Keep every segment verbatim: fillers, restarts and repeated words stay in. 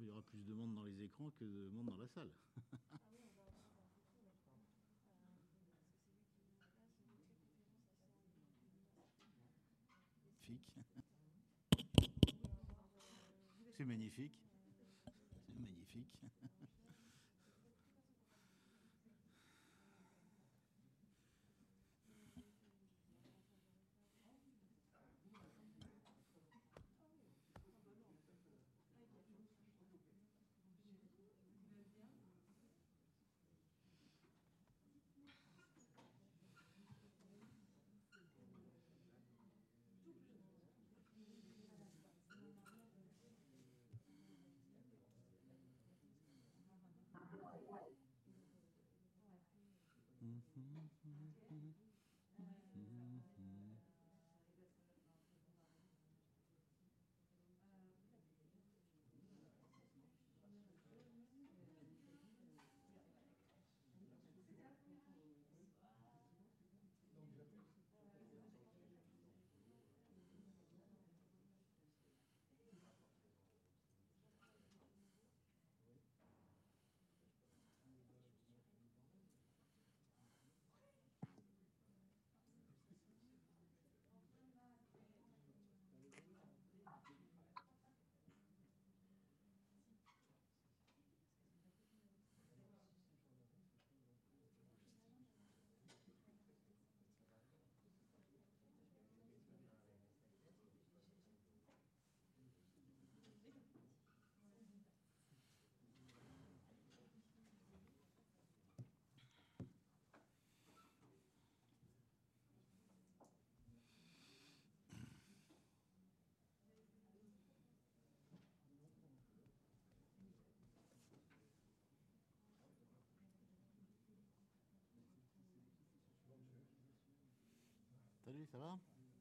il y aura plus de monde dans les écrans que de monde dans la salle. C'est magnifique. C'est magnifique. Salut, ça va?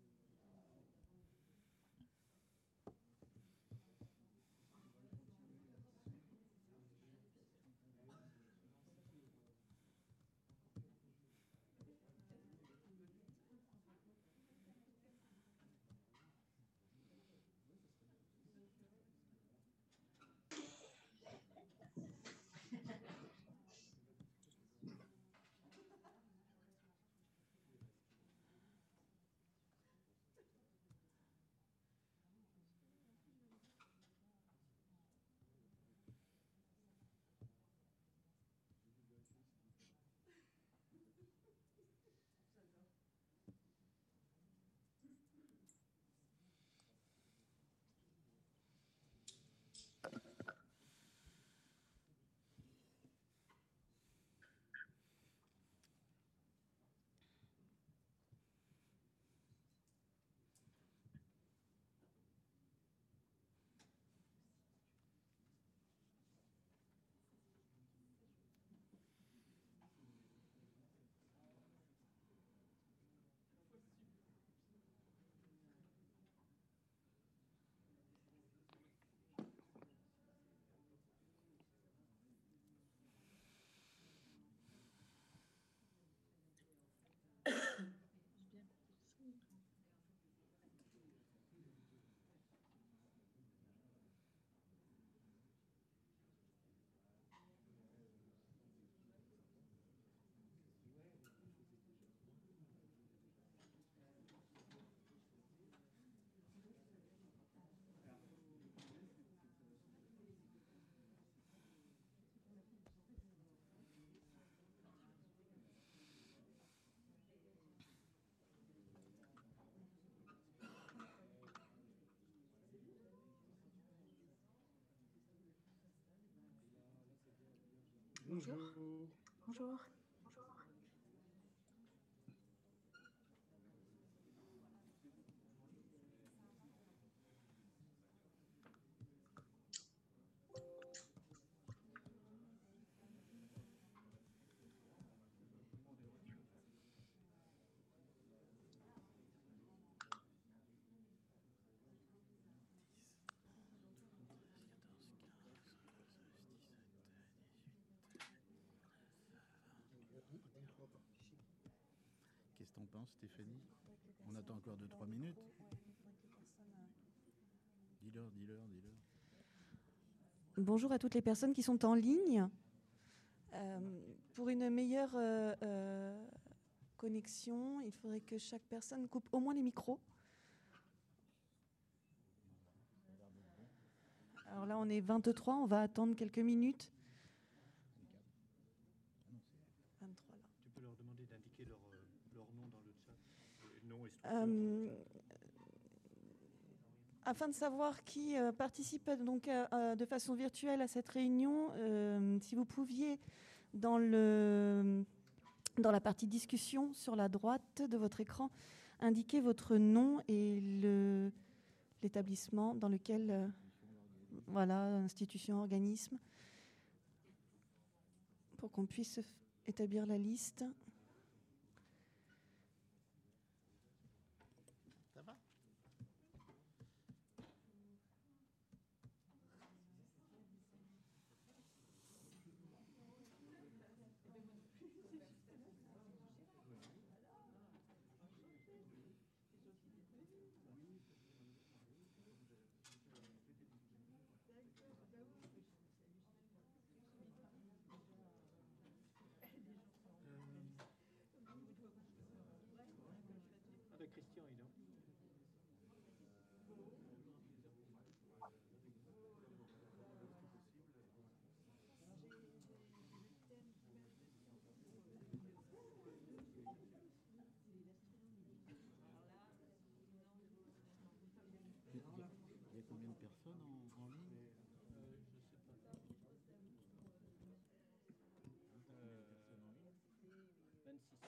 Bonjour. Bonjour. Bonjour. Qu'est-ce que t'en penses, Stéphanie? On attend encore deux trois minutes. Dis-leur, dis-leur, dis-leur. bonjour à toutes les personnes qui sont en ligne. Euh, pour une meilleure euh, euh, connexion, il faudrait que chaque personne coupe au moins les micros. Alors là, on est vingt-trois, on va attendre quelques minutes. vingt-trois, là. Tu peux leur demander d'indiquer leur, leur nom dans le chat, nom et structure. Euh, Afin de savoir qui euh, participe donc, euh, de façon virtuelle à cette réunion, euh, si vous pouviez, dans, le, dans la partie discussion sur la droite de votre écran, indiquer votre nom et le, l'établissement dans lequel, euh, voilà, institution, organisme, pour qu'on puisse établir la liste. Ça va ? Avec Christian, il est. Il y a combien de personnes en, en ligne ? Euh, je sais pas. Euh, vingt-six.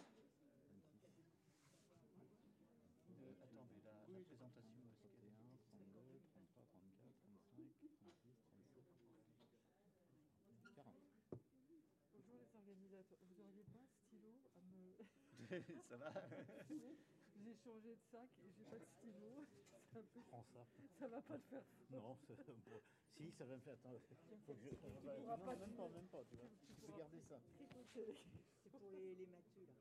Euh, attends, mais la, la présentation, où est-ce qu'elle est ? trente et un, trente-deux, trente-trois, trente-quatre, trente-cinq, trente-six, trente-sept, quarante. Bonjour les organisateurs, vous n'auriez pas un stylo à me... Ça va ? J'ai changé de sac et j'ai pas de stylo. C'est un peu... Prends ça. Ça va pas te faire. Non, ça, bon, si, ça va me faire. Attends, faut que je. Tu bah, pourras non, pas même te- pas, même pas, tu vois. tu Je peux pourras garder ça. tripoter. C'est pour les, les matheux, là.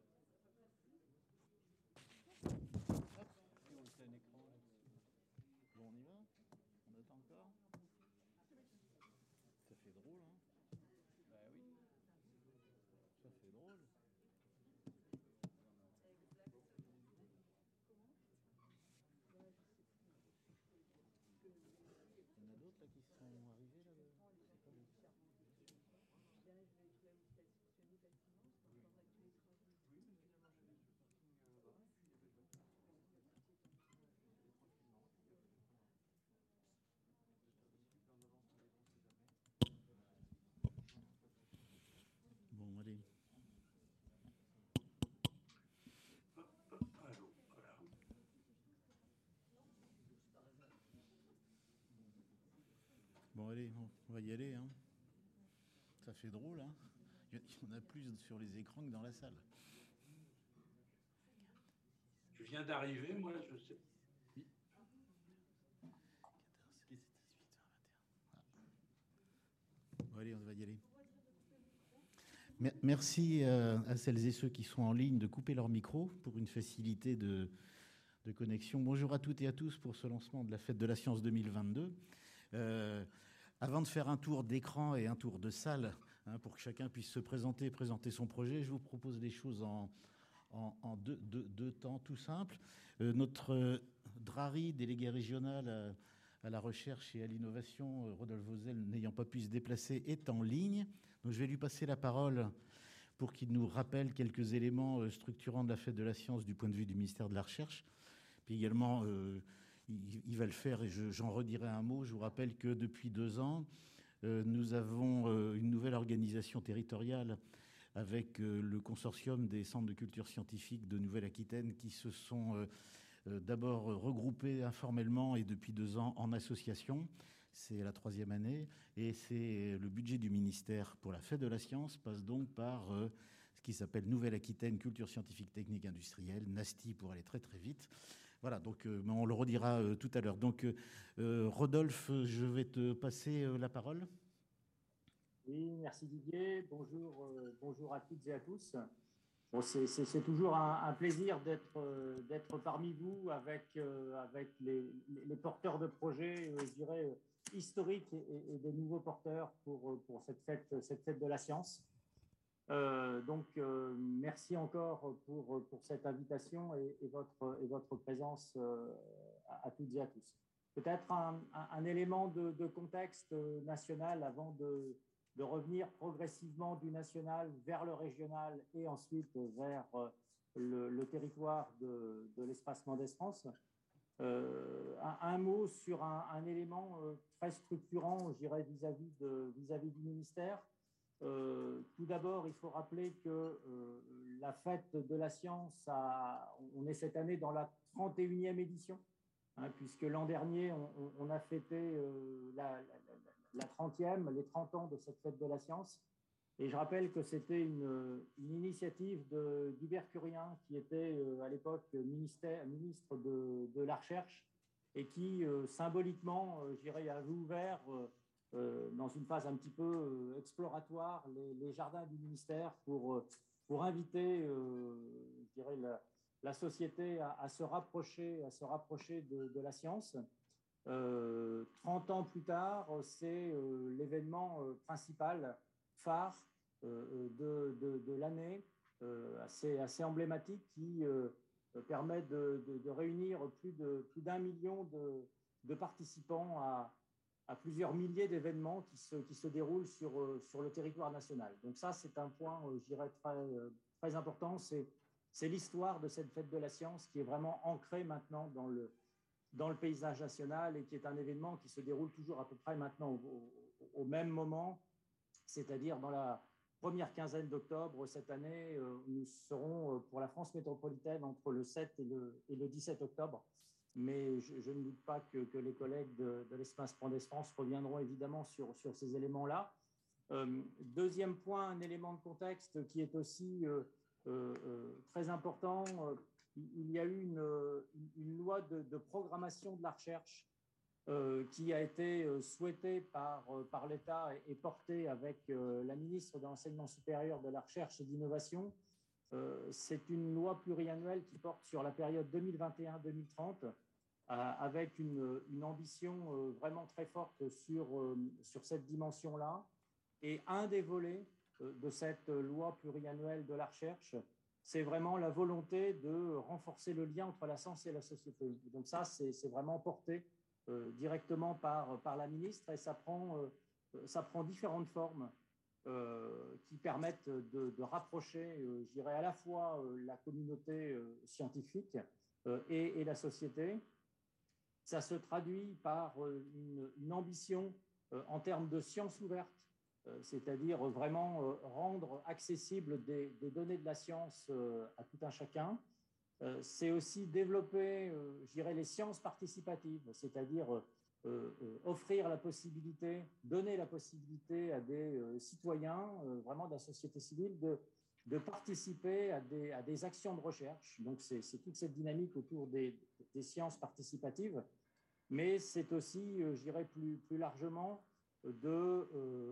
Et on le plein écran là-dessus. Bon, on y va ? On attend encore ? Ça fait drôle, hein ? Bah oui. Ça fait drôle. Il y en a d'autres là qui sont arrivés là. De... C'est pas les... Bon, allez. Bon, allez, on va y aller, hein. Ça fait drôle, hein. Il y en a plus sur les écrans que dans la salle. Je viens d'arriver, moi, je sais. Oui. quatorze, seize, dix-huit, vingt, vingt et un. Bon, allez, on va y aller. Merci à celles et ceux qui sont en ligne de couper leur micro pour une facilité de, de connexion. Bonjour à toutes et à tous pour ce lancement de la Fête de la Science deux mille vingt-deux. Euh, avant de faire un tour d'écran et un tour de salle, hein, pour que chacun puisse se présenter, présenter son projet, je vous propose des choses en, en, en deux, deux, deux temps tout simples. Euh, notre euh, Drari, délégué régional à, à la recherche et à l'innovation, euh, Rodolphe Vauzel, n'ayant pas pu se déplacer, est en ligne. Donc je vais lui passer la parole pour qu'il nous rappelle quelques éléments euh, structurants de la Fête de la Science du point de vue du ministère de la Recherche. Puis également, euh, il, il va le faire et je, j'en redirai un mot. Je vous rappelle que depuis deux ans, euh, nous avons euh, une nouvelle organisation territoriale avec euh, le consortium des centres de culture scientifique de Nouvelle-Aquitaine qui se sont euh, euh, d'abord regroupés informellement et depuis deux ans en association. C'est la troisième année et c'est le budget du ministère pour la Fête de la Science passe donc par euh, ce qui s'appelle Nouvelle-Aquitaine Culture Scientifique Technique Industrielle, NASTI pour aller très très vite. Voilà, donc euh, on le redira euh, tout à l'heure. Donc euh, Rodolphe, je vais te passer euh, la parole. Oui, merci Didier. Bonjour, euh, bonjour à toutes et à tous. Bon, c'est, c'est, c'est toujours un, un plaisir d'être, euh, d'être parmi vous avec, euh, avec les, les porteurs de projets, euh, je dirais, historiques et, et des nouveaux porteurs pour, pour cette, fête, cette fête de la science. Euh, donc, euh, merci encore pour, pour cette invitation et, et, votre, et votre présence euh, à, à toutes et à tous. Peut-être un, un, un élément de, de contexte national avant de, de revenir progressivement du national vers le régional et ensuite vers le, le territoire de, de l'espace Mendès-France. Euh, un, un mot sur un, un élément très structurant, je dirais, vis-à-vis de, vis-à-vis du ministère. Euh, tout d'abord, il faut rappeler que euh, la fête de la science, a, on est cette année dans la trente et unième édition, hein, puisque l'an dernier, on, on a fêté euh, la, la, la trentième, les trente ans de cette fête de la science. Et je rappelle que c'était une, une initiative de Gilbert Curien, qui était euh, à l'époque ministre de, de la Recherche, et qui, euh, symboliquement, euh, je dirais, avait ouvert euh, Euh, dans une phase un petit peu euh, exploratoire, les, les jardins du ministère pour, euh, pour inviter, euh, je dirais, la, la société à, à se rapprocher, à se rapprocher de, de la science. Euh, trente ans plus tard, c'est euh, l'événement euh, principal, phare euh, de, de, de l'année, euh, assez, assez emblématique, qui euh, permet de, de, de réunir plus de plus d'un million de, de participants à à plusieurs milliers d'événements qui se, qui se déroulent sur, sur le territoire national. Donc ça, c'est un point, je dirais, très, très important. C'est, c'est l'histoire de cette fête de la science qui est vraiment ancrée maintenant dans le, dans le paysage national et qui est un événement qui se déroule toujours à peu près maintenant au, au, au même moment, c'est-à-dire dans la première quinzaine d'octobre cette année. Nous serons pour la France métropolitaine entre le sept et le, et le dix-sept octobre. Mais je, je ne doute pas que, que les collègues de, de l'espace Mendès-France reviendront évidemment sur, sur ces éléments-là. Euh, deuxième point, un élément de contexte qui est aussi euh, euh, très important. Il y a eu une, une loi de, de programmation de la recherche euh, qui a été souhaitée par, par l'État et, et portée avec euh, la ministre de l'Enseignement supérieur, de la Recherche et de l'Innovation. Euh, c'est une loi pluriannuelle qui porte sur la période deux mille vingt et un à deux mille trente, avec une, une ambition vraiment très forte sur, sur cette dimension-là. Et un des volets de cette loi pluriannuelle de la recherche, c'est vraiment la volonté de renforcer le lien entre la science et la société. Donc ça, c'est, c'est vraiment porté euh, directement par, par la ministre, et ça prend, euh, ça prend différentes formes euh, qui permettent de, de rapprocher, euh, je dirais, à la fois euh, la communauté euh, scientifique euh, et, et la société. Ça se traduit par une, une ambition euh, en termes de science ouverte, euh, c'est-à-dire vraiment euh, rendre accessibles des, des données de la science euh, à tout un chacun. Euh, c'est aussi développer, euh, je dirais, les sciences participatives, c'est-à-dire euh, euh, offrir la possibilité, donner la possibilité à des euh, citoyens, euh, vraiment de la société civile, de, de participer à des, à des actions de recherche. Donc, c'est, c'est toute cette dynamique autour des, des sciences participatives, mais c'est aussi, je dirais plus, plus largement, de euh,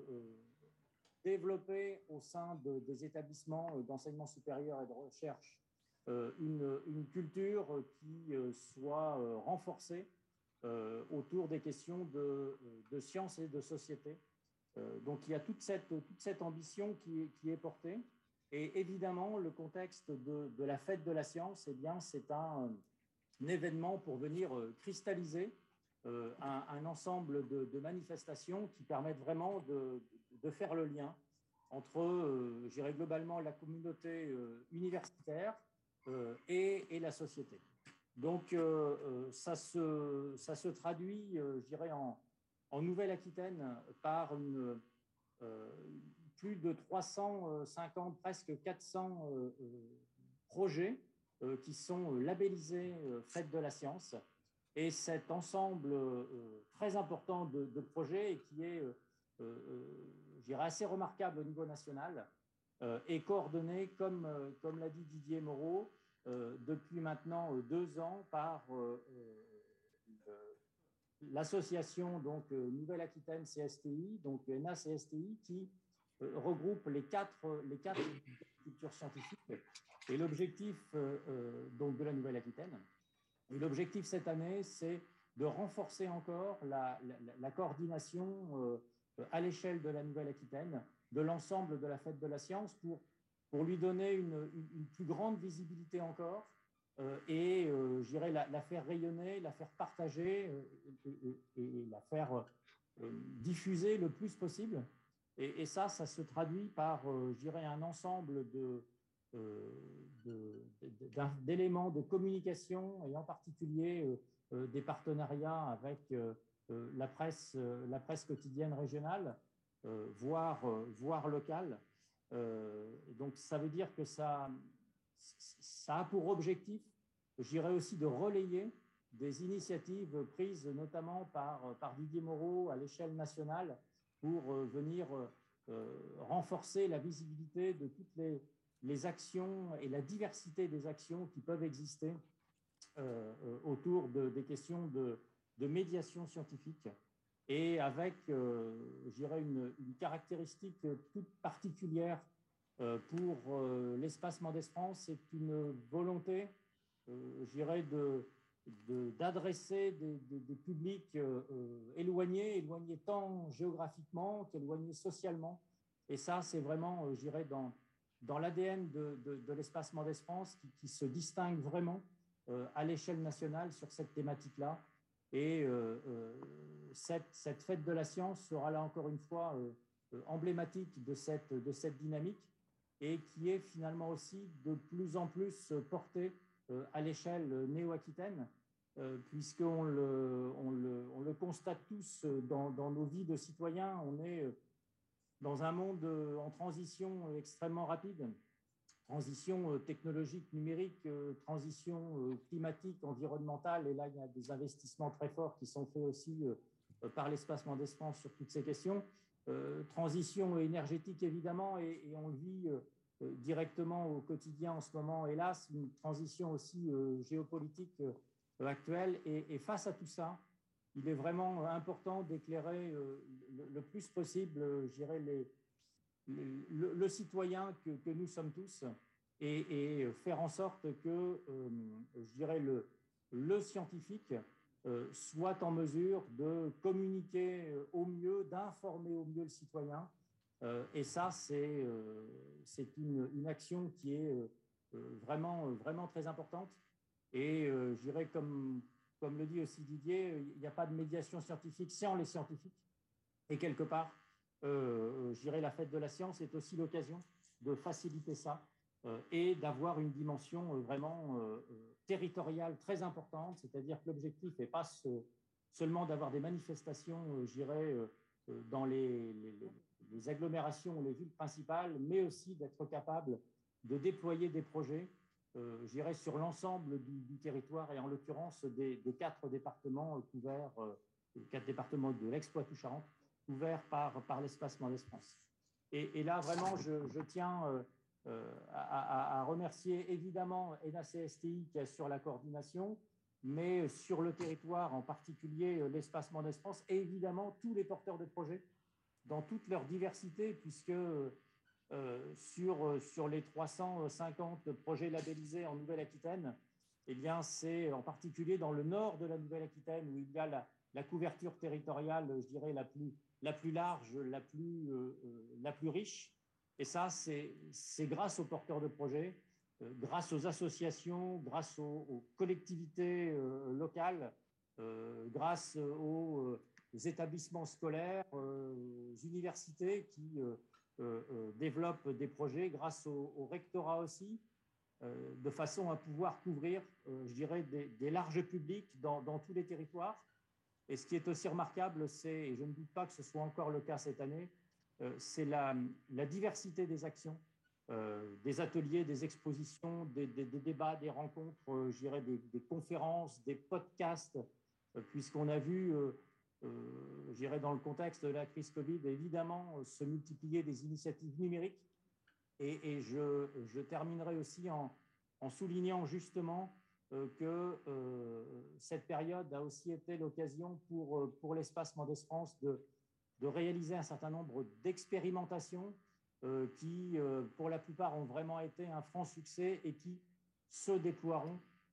développer au sein de, des établissements d'enseignement supérieur et de recherche euh, une, une culture qui euh, soit euh, renforcée euh, autour des questions de, de science et de société. Euh, donc, il y a toute cette, toute cette ambition qui, qui est portée. Et évidemment, le contexte de, de la fête de la science, eh bien, c'est un, un événement pour venir cristalliser euh, un, un ensemble de, de manifestations qui permettent vraiment de, de faire le lien entre, euh, je dirais globalement, la communauté euh, universitaire euh, et, et la société. Donc, euh, ça, se, ça se traduit, euh, je dirais, en, en Nouvelle-Aquitaine par une, euh, plus de trois cent cinquante, presque quatre cents euh, projets euh, qui sont labellisés euh, Fête de la science. Et cet ensemble euh, très important de, de projets et qui est, euh, euh, je dirais, assez remarquable au niveau national, euh, est coordonné, comme, euh, comme l'a dit Didier Moreau, euh, depuis maintenant euh, deux ans par euh, euh, l'association donc euh, Nouvelle-Aquitaine C S T I, donc N A C S T I, qui euh, regroupe les quatre, les quatre cultures scientifiques. Et l'objectif euh, euh, donc de la Nouvelle-Aquitaine, et l'objectif cette année, c'est de renforcer encore la, la, la coordination euh, à l'échelle de la Nouvelle-Aquitaine, de l'ensemble de la Fête de la Science, pour, pour lui donner une, une, une plus grande visibilité encore, euh, et euh, je dirais la, la faire rayonner, la faire partager, euh, et, et, et la faire euh, diffuser le plus possible. Et, et ça, ça se traduit par, euh, je dirais, un ensemble de, euh, de, de, d'éléments de communication, et en particulier euh, euh, des partenariats avec euh, euh, la presse, euh, la presse quotidienne régionale, euh, voire, euh, voire locale. Euh, donc, ça veut dire que ça, ça a pour objectif, je dirais aussi, de relayer des initiatives prises notamment par, par Didier Moreau à l'échelle nationale pour euh, venir euh, renforcer la visibilité de toutes les, les actions et la diversité des actions qui peuvent exister euh, autour de, des questions de, de médiation scientifique, et avec, euh, je dirais, une, une caractéristique toute particulière euh, pour euh, l'espace Mendès France, c'est une volonté, euh, je dirais, de, de, d'adresser des, des, des publics euh, éloignés, éloignés tant géographiquement qu'éloignés socialement. Et ça, c'est vraiment, euh, je dirais, dans, dans l'A D N de, de, de l'espace Mendès France qui, qui se distingue vraiment euh, à l'échelle nationale sur cette thématique-là. Et euh, euh, cette, cette fête de la science sera là encore une fois euh, emblématique de cette, de cette dynamique, et qui est finalement aussi de plus en plus portée euh, à l'échelle néo-aquitaine, euh, puisqu'on le, on le, on le constate tous dans, dans nos vies de citoyens. On est dans un monde en transition extrêmement rapide, transition technologique, numérique, transition climatique, environnementale, et là il y a des investissements très forts qui sont faits aussi par l'espace Mendès France sur toutes ces questions. Euh, transition énergétique évidemment, et, et on le vit euh, directement au quotidien en ce moment, hélas, une transition aussi euh, géopolitique euh, actuelle, et, et face à tout ça, il est vraiment important d'éclairer euh, le, le plus possible, euh, je dirais, les, les, le, le citoyen que, que nous sommes tous, et, et faire en sorte que, euh, je dirais, le, le scientifique euh, soit en mesure de communiquer au mieux, d'informer au mieux le citoyen. Euh, et ça, c'est euh, c'est une, une action qui est euh, vraiment, vraiment très importante. Et euh, je dirais, comme, comme le dit aussi Didier, il n'y a pas de médiation scientifique sans les scientifiques. Et quelque part, euh, je dirais, la fête de la science est aussi l'occasion de faciliter ça, euh, et d'avoir une dimension euh, vraiment euh, territoriale très importante. C'est-à-dire que l'objectif n'est pas ce, seulement d'avoir des manifestations, euh, je dirais, euh, dans les, les, les agglomérations ou les villes principales, mais aussi d'être capable de déployer des projets, euh, je dirais, sur l'ensemble du, du territoire, et en l'occurrence des, des quatre départements couverts, euh, quatre départements de l'Expoitou-Charentes, couverts par, par l'espace Mendès France. Et, et là, vraiment, je, je tiens euh, euh, à, à, à remercier évidemment E N A C S T I qui assure la coordination, mais sur le territoire, en particulier l'espace Mendès France, et évidemment tous les porteurs de projets dans toute leur diversité, puisque euh, sur, sur les trois cent cinquante projets labellisés en Nouvelle-Aquitaine, eh bien, c'est en particulier dans le nord de la Nouvelle-Aquitaine où il y a la, la couverture territoriale, je dirais, la plus, la plus large, la plus, euh, la plus riche. Et ça, c'est grâce aux porteurs de projets, euh, grâce aux associations, grâce aux, aux collectivités euh, locales, euh, grâce aux, aux établissements scolaires, euh, aux universités qui euh, euh, développent des projets, grâce au, au rectorat aussi, euh, de façon à pouvoir couvrir, euh, je dirais, des, des larges publics dans, dans tous les territoires. Et ce qui est aussi remarquable, c'est, et je ne doute pas que ce soit encore le cas cette année, euh, c'est la, la diversité des actions, euh, des ateliers, des expositions, des, des, des débats, des rencontres, euh, je dirais des, des conférences, des podcasts, euh, puisqu'on a vu, euh, euh, je dirais dans le contexte de la crise Covid, évidemment, se multiplier des initiatives numériques. Et, et je, je terminerai aussi en, en soulignant justement euh, que euh, cette période a aussi été l'occasion pour, pour l'espace Mendès France de, de réaliser un certain nombre d'expérimentations euh, qui, euh, pour la plupart, ont vraiment été un franc succès et qui se déploieront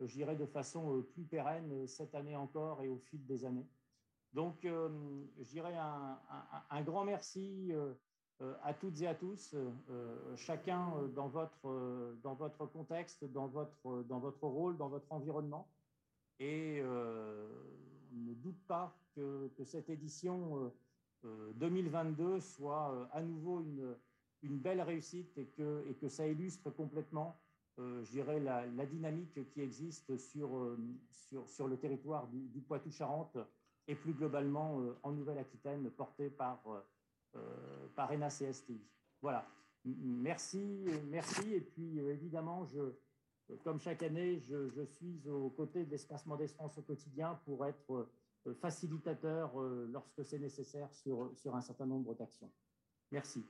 je dirais, de façon plus pérenne cette année encore et au fil des années. Donc, euh, je dirais un, un, un grand merci euh, à toutes et à tous, euh, chacun dans votre, dans votre contexte, dans votre, dans votre rôle, dans votre environnement. Et euh, on ne doute pas que, que cette édition euh, deux mille vingt-deux soit euh, à nouveau une, une belle réussite et que, et que ça illustre complètement, euh, je dirais, la, la dynamique qui existe sur, euh, sur, sur le territoire du, du Poitou-Charentes et plus globalement euh, en Nouvelle-Aquitaine, portée par, euh, par E N A C S T I. Voilà. Merci, merci. Et puis, euh, évidemment, je, comme chaque année, je, je suis aux côtés de l'Espace Mendès France au quotidien pour être euh, facilitateur euh, lorsque c'est nécessaire sur, sur un certain nombre d'actions. Merci.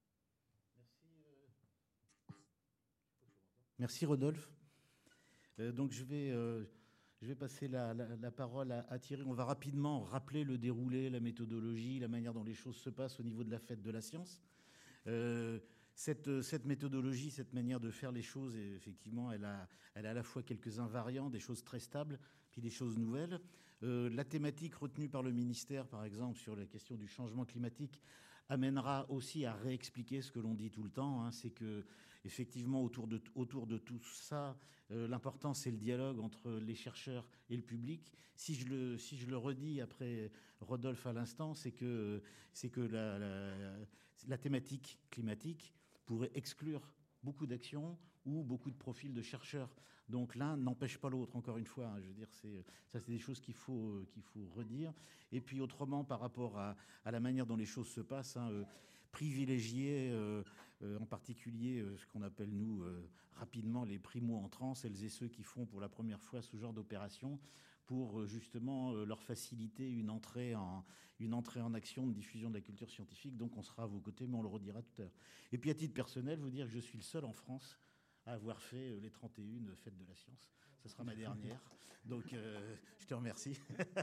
Merci Rodolphe. Euh, donc je vais, euh, je vais passer la, la, la parole à, à Thierry. On va rapidement rappeler le déroulé, la méthodologie, la manière dont les choses se passent au niveau de la fête de la science. Euh, cette, cette méthodologie, cette manière de faire les choses, effectivement, elle a, elle a à la fois quelques invariants, des choses très stables, puis des choses nouvelles. Euh, la thématique retenue par le ministère, par exemple, sur la question du changement climatique, amènera aussi à réexpliquer ce que l'on dit tout le temps, hein, c'est que effectivement autour de, autour de tout ça, euh, l'important c'est le dialogue entre les chercheurs et le public. Si je le, si je le redis après Rodolphe à l'instant, c'est que, c'est que la, la, la thématique climatique pourrait exclure beaucoup d'actions ou beaucoup de profils de chercheurs. Donc l'un n'empêche pas l'autre, encore une fois. Hein, je veux dire, c'est, ça c'est des choses qu'il faut, qu'il faut redire. Et puis autrement, par rapport à, à la manière dont les choses se passent, hein, euh, privilégier euh, euh, en particulier euh, ce qu'on appelle nous euh, rapidement les primo-entrants, celles et ceux qui font pour la première fois ce genre d'opération, pour euh, justement euh, leur faciliter une entrée, en, une entrée en action de diffusion de la culture scientifique. Donc on sera à vos côtés, mais on le redira tout à l'heure. Et puis à titre personnel, vous dire que je suis le seul en France à avoir fait les trente et une fêtes de la science. Ce sera ma dernière. Donc, euh, je te remercie.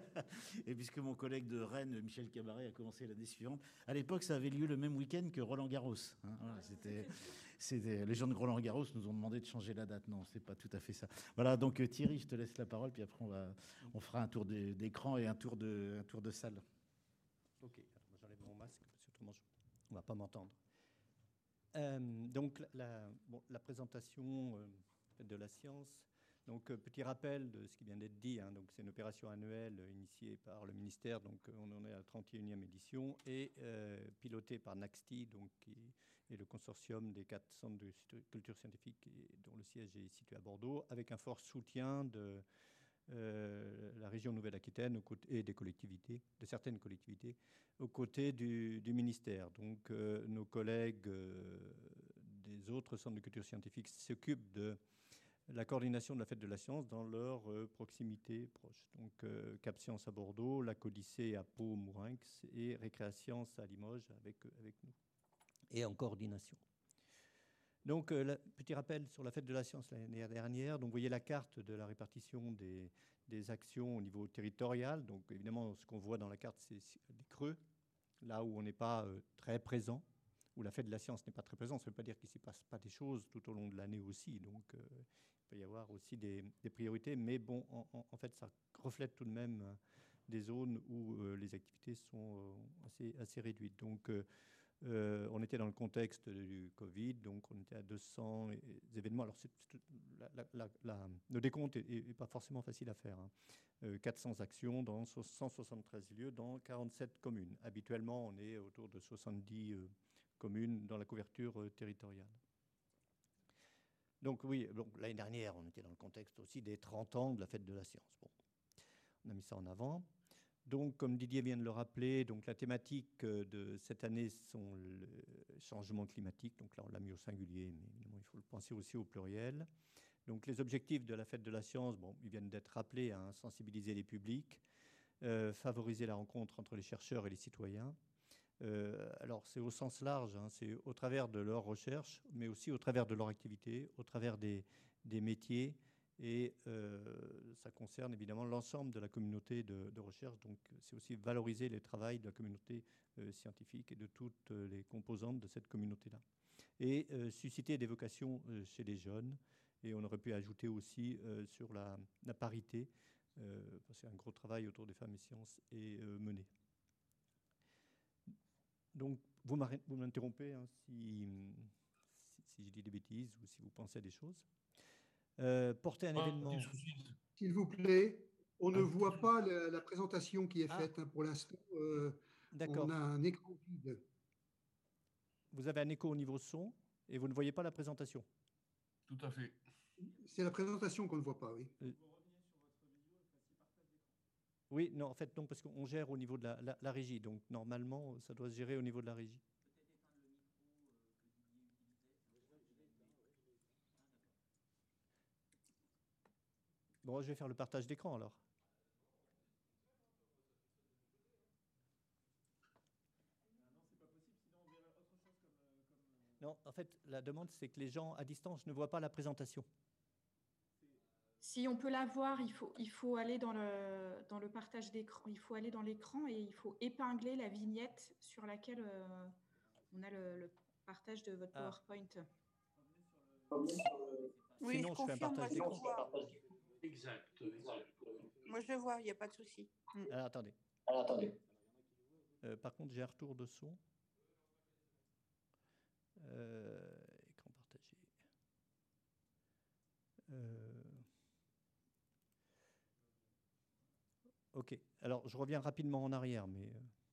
Et puisque mon collègue de Rennes, Michel Cabaret, a commencé l'année suivante, à l'époque, ça avait lieu le même week-end que Roland-Garros. Hein, voilà, c'était, c'était, les gens de Roland-Garros nous ont demandé de changer la date. Non, c'est pas tout à fait ça. Voilà, donc Thierry, je te laisse la parole, puis après, on, va, on fera un tour d'écran et un tour de, un tour de salle. Ok, alors j'enlève mon masque, parce que autrement, on ne va pas m'entendre. Euh, donc la, bon, la présentation euh, de la science, donc euh, petit rappel de ce qui vient d'être dit, hein, donc c'est une opération annuelle euh, initiée par le ministère, donc euh, on en est à la trente et unième édition et euh, pilotée par NACSTI, donc qui est le consortium des quatre centres de culture scientifique et, dont le siège est situé à Bordeaux, avec un fort soutien de Euh, la région Nouvelle-Aquitaine et des collectivités, de certaines collectivités, aux côtés du, du ministère. Donc, euh, nos collègues euh, des autres centres de culture scientifique s'occupent de la coordination de la fête de la science dans leur euh, proximité proche. Donc, euh, Cap Science à Bordeaux, la Codyssée à Pau, Mourinx et Récréascience à Limoges avec, avec nous, et en coordination. Donc, euh, petit rappel sur la fête de la science l'année dernière. Donc, vous voyez la carte de la répartition des, des actions au niveau territorial. Donc, évidemment, ce qu'on voit dans la carte, c'est des creux, là où on n'est pas euh, très présent, où la fête de la science n'est pas très présente. Ça ne veut pas dire qu'il ne s'y passe pas des choses tout au long de l'année aussi. Donc, euh, il peut y avoir aussi des, des priorités. Mais bon, en, en, en fait, ça reflète tout de même euh, des zones où euh, les activités sont euh, assez, assez réduites. Donc, euh, Euh, on était dans le contexte du Covid, donc on était à deux cents événements. Alors, c'est, c'est, la, la, la, le décompte n'est pas forcément facile à faire. Hein. Euh, quatre cents actions dans cent soixante-treize lieux dans quarante-sept communes. Habituellement, on est autour de soixante-dix euh, communes dans la couverture euh, territoriale. Donc oui, donc, l'année dernière, on était dans le contexte aussi des trente ans de la fête de la science. Bon, on a mis ça en avant. Donc, comme Didier vient de le rappeler, donc la thématique de cette année sont le changement climatique. Donc là, on l'a mis au singulier, mais évidemment, il faut le penser aussi au pluriel. Donc, les objectifs de la fête de la science, bon, ils viennent d'être rappelés, hein, sensibiliser les publics, euh, favoriser la rencontre entre les chercheurs et les citoyens. Euh, alors, c'est au sens large, hein, c'est au travers de leurs recherches, mais aussi au travers de leur activité, au travers des, des métiers. Et euh, ça concerne évidemment l'ensemble de la communauté de, de recherche. Donc, c'est aussi valoriser les travaux de la communauté euh, scientifique et de toutes les composantes de cette communauté-là. Et euh, susciter des vocations euh, chez les jeunes Et on aurait pu ajouter aussi euh, sur la, la parité, euh, parce qu'un gros travail autour des femmes et sciences est euh, mené. Donc, vous m'interrompez hein, si, si, si je dis des bêtises ou si vous pensez à des choses. Euh, porter un ah, événement. S'il vous plaît, on ah, ne voit pas la, la présentation qui est ah. faite hein, pour l'instant. Euh, on a un écran vide. Vous avez un écho au niveau son et vous ne voyez pas la présentation. Tout à fait. C'est la présentation qu'on ne voit pas, oui. Euh, Oui, non, en fait, non, parce qu'on gère au niveau de la, la, la régie. Donc, normalement, ça doit se gérer au niveau de la régie. Bon, je vais faire le partage d'écran, alors. Non, en fait, la demande, c'est que les gens à distance ne voient pas la présentation. Si on peut la voir, il faut, il faut aller dans le, dans le partage d'écran, il faut aller dans l'écran et il faut épingler la vignette sur laquelle euh, on a le, le partage de votre ah. PowerPoint. Oui, Sinon, je, je fais un partage d'écran. Exact, exact. Moi, je le vois, il n'y a pas de souci. Alors, attendez. Alors, attendez. Euh, par contre, j'ai un retour de son. Euh, écran partagé. Euh, Ok, alors je reviens rapidement en arrière, mais...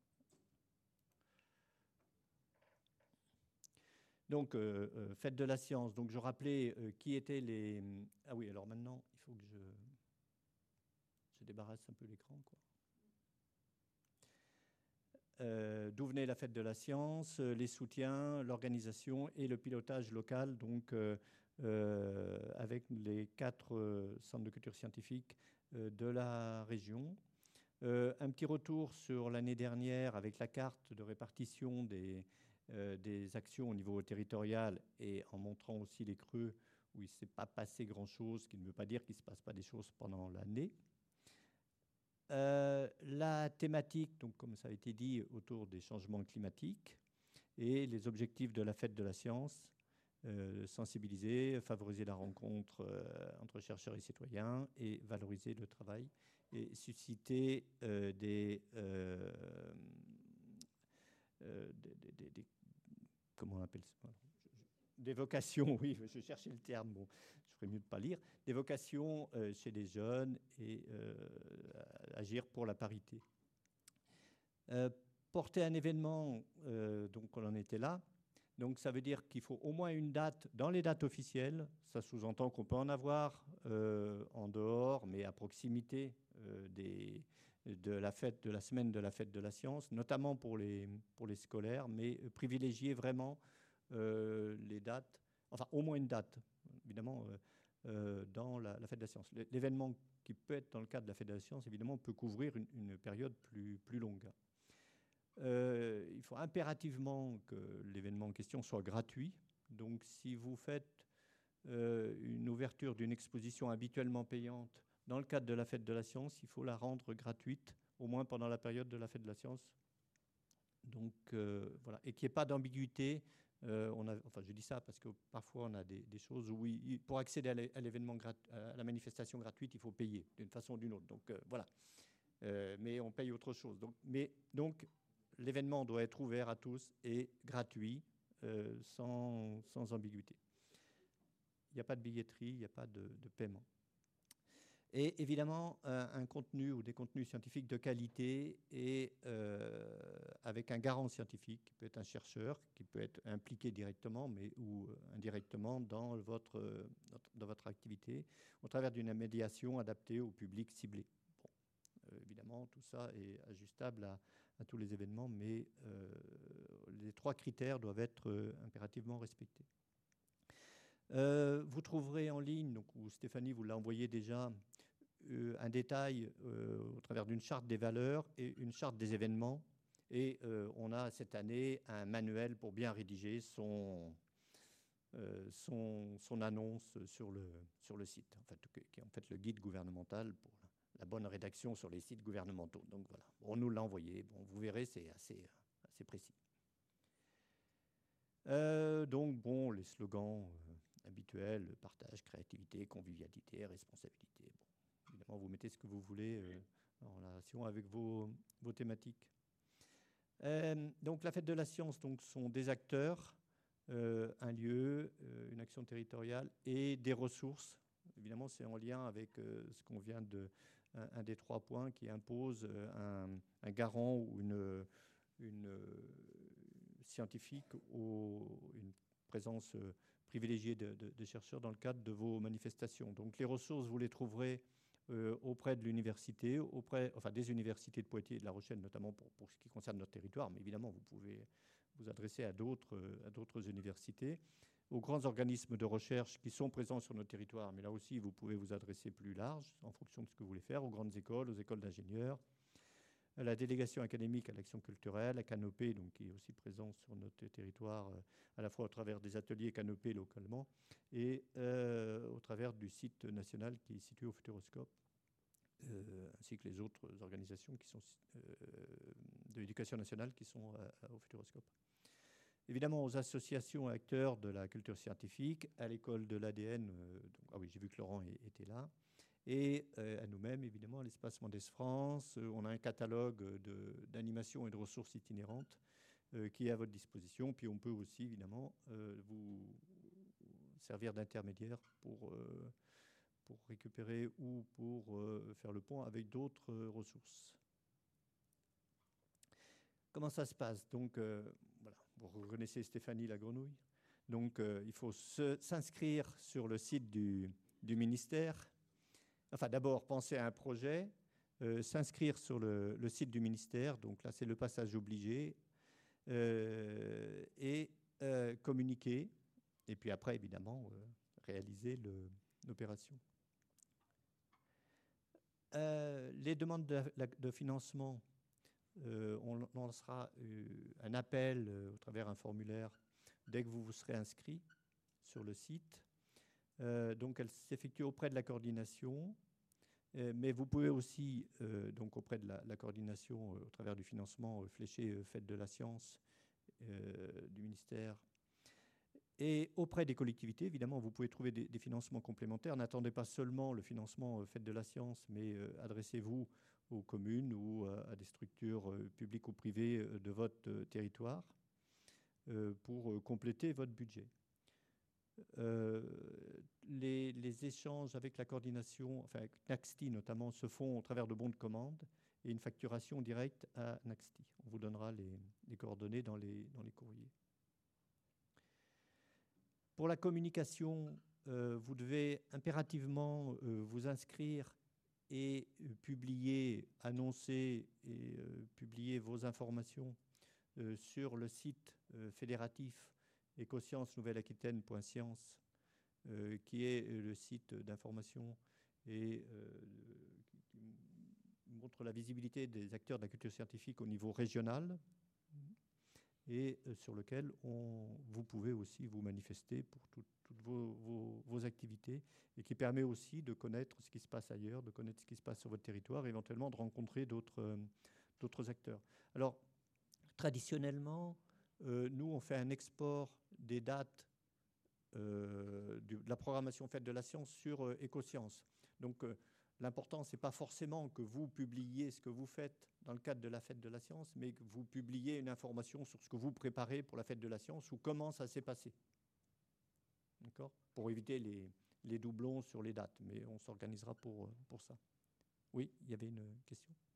Donc, euh, euh, fête de la science. Donc, je rappelais euh, qui étaient les... Ah oui, alors maintenant, il faut que je, je débarrasse un peu l'écran, quoi. Euh, d'où venait la fête de la science, euh, les soutiens, l'organisation et le pilotage local, donc euh, euh, avec les quatre euh, centres de culture scientifique euh, de la région. Euh, un petit retour sur l'année dernière avec la carte de répartition des, euh, des actions au niveau territorial et en montrant aussi les creux où il ne s'est pas passé grand-chose, ce qui ne veut pas dire qu'il ne se passe pas des choses pendant l'année. Euh, la thématique, donc, comme ça a été dit, autour des changements climatiques et les objectifs de la fête de la science, euh, sensibiliser, favoriser la rencontre euh, entre chercheurs et citoyens et valoriser le travail et susciter euh, des, euh, euh, des, des, des, des... Comment on appelle ça ? Des vocations, oui, je cherchais le terme, bon, je ferais mieux de ne pas lire, des vocations euh, chez les jeunes et euh, agir pour la parité. Euh, porter un événement, euh, donc on en était là, donc ça veut dire qu'il faut au moins une date dans les dates officielles, ça sous-entend qu'on peut en avoir euh, en dehors, mais à proximité euh, des, de la fête, de la semaine de la fête de la science, notamment pour les, pour les scolaires, mais privilégier vraiment Euh, les dates, enfin au moins une date, évidemment, euh, euh, dans la, la fête de la science. L'événement qui peut être dans le cadre de la fête de la science, évidemment, peut couvrir une, une période plus, plus longue. Euh, il faut impérativement que l'événement en question soit gratuit. Donc, si vous faites euh, une ouverture d'une exposition habituellement payante dans le cadre de la fête de la science, il faut la rendre gratuite, au moins pendant la période de la fête de la science. Donc, euh, voilà. Et qu'il n'y ait pas d'ambiguïté. Euh, on a, enfin, je dis ça parce que parfois on a des, des choses où il, pour accéder à l'événement, à la manifestation gratuite, il faut payer d'une façon ou d'une autre. Donc euh, voilà. Euh, mais on paye autre chose. Donc, mais donc l'événement doit être ouvert à tous et gratuit, euh, sans, sans ambiguïté. Il n'y a pas de billetterie, il n'y a pas de, de paiement. Et évidemment, un, un contenu ou des contenus scientifiques de qualité et euh, avec un garant scientifique, qui peut être un chercheur, qui peut être impliqué directement mais, ou indirectement dans votre, dans votre activité, au travers d'une médiation adaptée au public ciblé. Bon, euh, évidemment, tout ça est ajustable à, à tous les événements, mais euh, les trois critères doivent être euh, impérativement respectés. Euh, vous trouverez en ligne, donc, où Stéphanie vous l'a envoyé déjà, euh, un détail euh, au travers d'une charte des valeurs et une charte des événements. Et euh, on a cette année un manuel pour bien rédiger son, euh, son, son annonce sur le, sur le site, en fait, qui est en fait le guide gouvernemental pour la bonne rédaction sur les sites gouvernementaux. Donc voilà, on nous l'a envoyé. Bon, vous verrez, c'est assez, assez précis. Euh, donc bon, les slogans... Euh, habituels, partage, créativité, convivialité, responsabilité. Bon, évidemment, vous mettez ce que vous voulez euh, en relation avec vos, vos thématiques. Euh, donc, la fête de la science donc, sont des acteurs, euh, un lieu, euh, une action territoriale et des ressources. Évidemment, c'est en lien avec euh, ce qu'on vient de... Un, un des trois points qui impose euh, un, un garant ou une, une euh, scientifique ou une présence euh, privilégiée de, de, de chercheurs dans le cadre de vos manifestations. Donc, les ressources, vous les trouverez Euh, auprès de l'université, auprès, enfin des universités de Poitiers et de La Rochelle, notamment pour, pour ce qui concerne notre territoire, mais évidemment, vous pouvez vous adresser à d'autres, à d'autres universités, aux grands organismes de recherche qui sont présents sur notre territoire, mais là aussi, vous pouvez vous adresser plus large en fonction de ce que vous voulez faire, aux grandes écoles, aux écoles d'ingénieurs, à la délégation académique à l'action culturelle, à Canopée, donc, qui est aussi présent sur notre territoire, euh, à la fois au travers des ateliers Canopée localement et euh, au travers du site national qui est situé au Futuroscope, euh, ainsi que les autres organisations qui sont euh, de l'éducation nationale qui sont euh, au Futuroscope. Évidemment, aux associations et acteurs de la culture scientifique, à l'école de l'A D N, euh, donc, ah oui, j'ai vu que Laurent était là, et euh, à nous-mêmes, évidemment, à l'Espace Mendès France. Euh, on a un catalogue de, d'animation et de ressources itinérantes euh, qui est à votre disposition. Puis on peut aussi, évidemment, euh, vous servir d'intermédiaire pour, euh, pour récupérer ou pour euh, faire le pont avec d'autres euh, ressources. Comment ça se passe? Donc, euh, voilà, vous reconnaissez Stéphanie la grenouille. Donc, euh, il faut se, s'inscrire sur le site du, du ministère. Enfin, d'abord, penser à un projet, euh, s'inscrire sur le, le site du ministère, donc là, c'est le passage obligé, euh, et euh, communiquer, et puis après, évidemment, euh, réaliser le, l'opération. Euh, les demandes de, de financement, euh, on lancera euh, un appel euh, au travers d'un formulaire dès que vous vous serez inscrit sur le site. Euh, donc, elle s'effectue auprès de la coordination, euh, mais vous pouvez aussi, euh, donc auprès de la, la coordination, euh, au travers du financement euh, fléché euh, Fête de la Science euh, du ministère, et auprès des collectivités, évidemment, vous pouvez trouver des, des financements complémentaires. N'attendez pas seulement le financement euh, Fête de la Science, mais euh, adressez-vous aux communes ou euh, à des structures euh, publiques ou privées euh, de votre euh, territoire euh, pour euh, compléter votre budget. Euh, les, les échanges avec la coordination, enfin avec Naxti notamment, se font au travers de bons de commande et une facturation directe à Naxti. On vous donnera les, les coordonnées dans les, dans les courriers. Pour la communication, euh, vous devez impérativement euh, vous inscrire et euh, publier, annoncer et euh, publier vos informations euh, sur le site euh, fédératif écosciences nouvelle aquitaine point science, euh, qui est le site d'information et euh, qui montre la visibilité des acteurs de la culture scientifique au niveau régional et euh, sur lequel on, vous pouvez aussi vous manifester pour tout, toutes vos, vos, vos activités et qui permet aussi de connaître ce qui se passe ailleurs, de connaître ce qui se passe sur votre territoire et éventuellement de rencontrer d'autres, euh, d'autres acteurs. Alors, traditionnellement, euh, nous, on fait un export des dates euh, du, de la programmation faite de la science sur euh, Écosciences. Donc, euh, l'important, ce n'est pas forcément que vous publiez ce que vous faites dans le cadre de la fête de la science, mais que vous publiez une information sur ce que vous préparez pour la fête de la science ou comment ça s'est passé. D'accord ? Pour éviter les, les doublons sur les dates, mais on s'organisera pour, pour ça. Oui, il y avait une question ? Non ?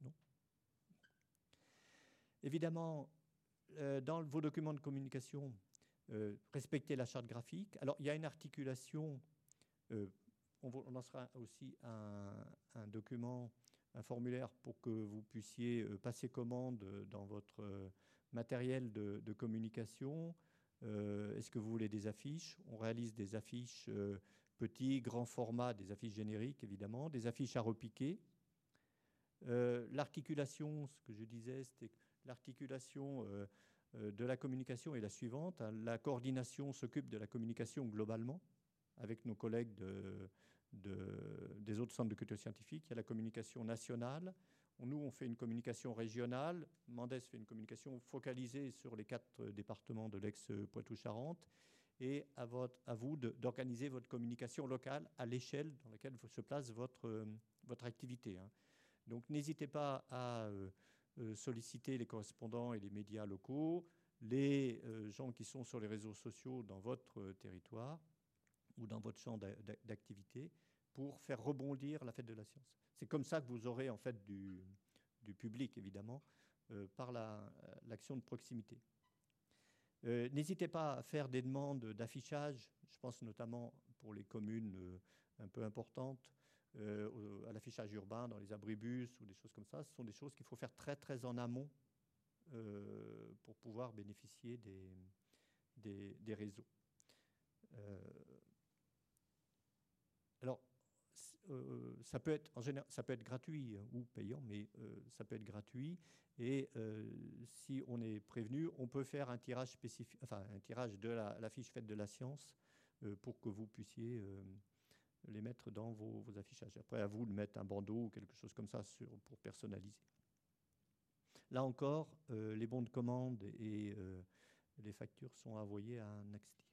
Évidemment, euh, dans vos documents de communication, euh, respectez la charte graphique. Alors, il y a une articulation, euh, on, on lancera aussi un, un document, un formulaire pour que vous puissiez euh, passer commande dans votre euh, matériel de, de communication. Euh, est-ce que vous voulez des affiches ? On réalise des affiches euh, petits, grands formats, des affiches génériques évidemment, des affiches à repiquer. Euh, l'articulation, ce que je disais, c'était que l'articulation euh, euh, de la communication est la suivante. La coordination s'occupe de la communication globalement avec nos collègues de, de, des autres centres de culture scientifique. Il y a la communication nationale. Nous, on fait une communication régionale. Mendès fait une communication focalisée sur les quatre départements de l'ex-Poitou-Charentes. et à, votre, à vous de, d'organiser votre communication locale à l'échelle dans laquelle se place votre, euh, votre activité. Hein. Donc n'hésitez pas à euh, euh, solliciter les correspondants et les médias locaux, les euh, gens qui sont sur les réseaux sociaux dans votre euh, territoire ou dans votre champ d'a, d'a, d'activité pour faire rebondir la fête de la science. C'est comme ça que vous aurez en fait du, du public, évidemment, euh, par la, l'action de proximité. Euh, n'hésitez pas à faire des demandes d'affichage, je pense notamment pour les communes euh, un peu importantes, euh, à l'affichage urbain dans les abribus ou des choses comme ça. Ce sont des choses qu'il faut faire très très en amont euh, pour pouvoir bénéficier des, des, des réseaux. Euh, alors, Euh, ça peut être en général, ça peut être gratuit hein, ou payant, mais euh, ça peut être gratuit. Et euh, si on est prévenu, on peut faire un tirage spécifique, enfin un tirage de la, la fiche Fête de la Science euh, pour que vous puissiez euh, les mettre dans vos, vos affichages. Après, à vous de mettre un bandeau ou quelque chose comme ça sur, pour personnaliser. Là encore, euh, les bons de commande et euh, les factures sont envoyés à un Nexti.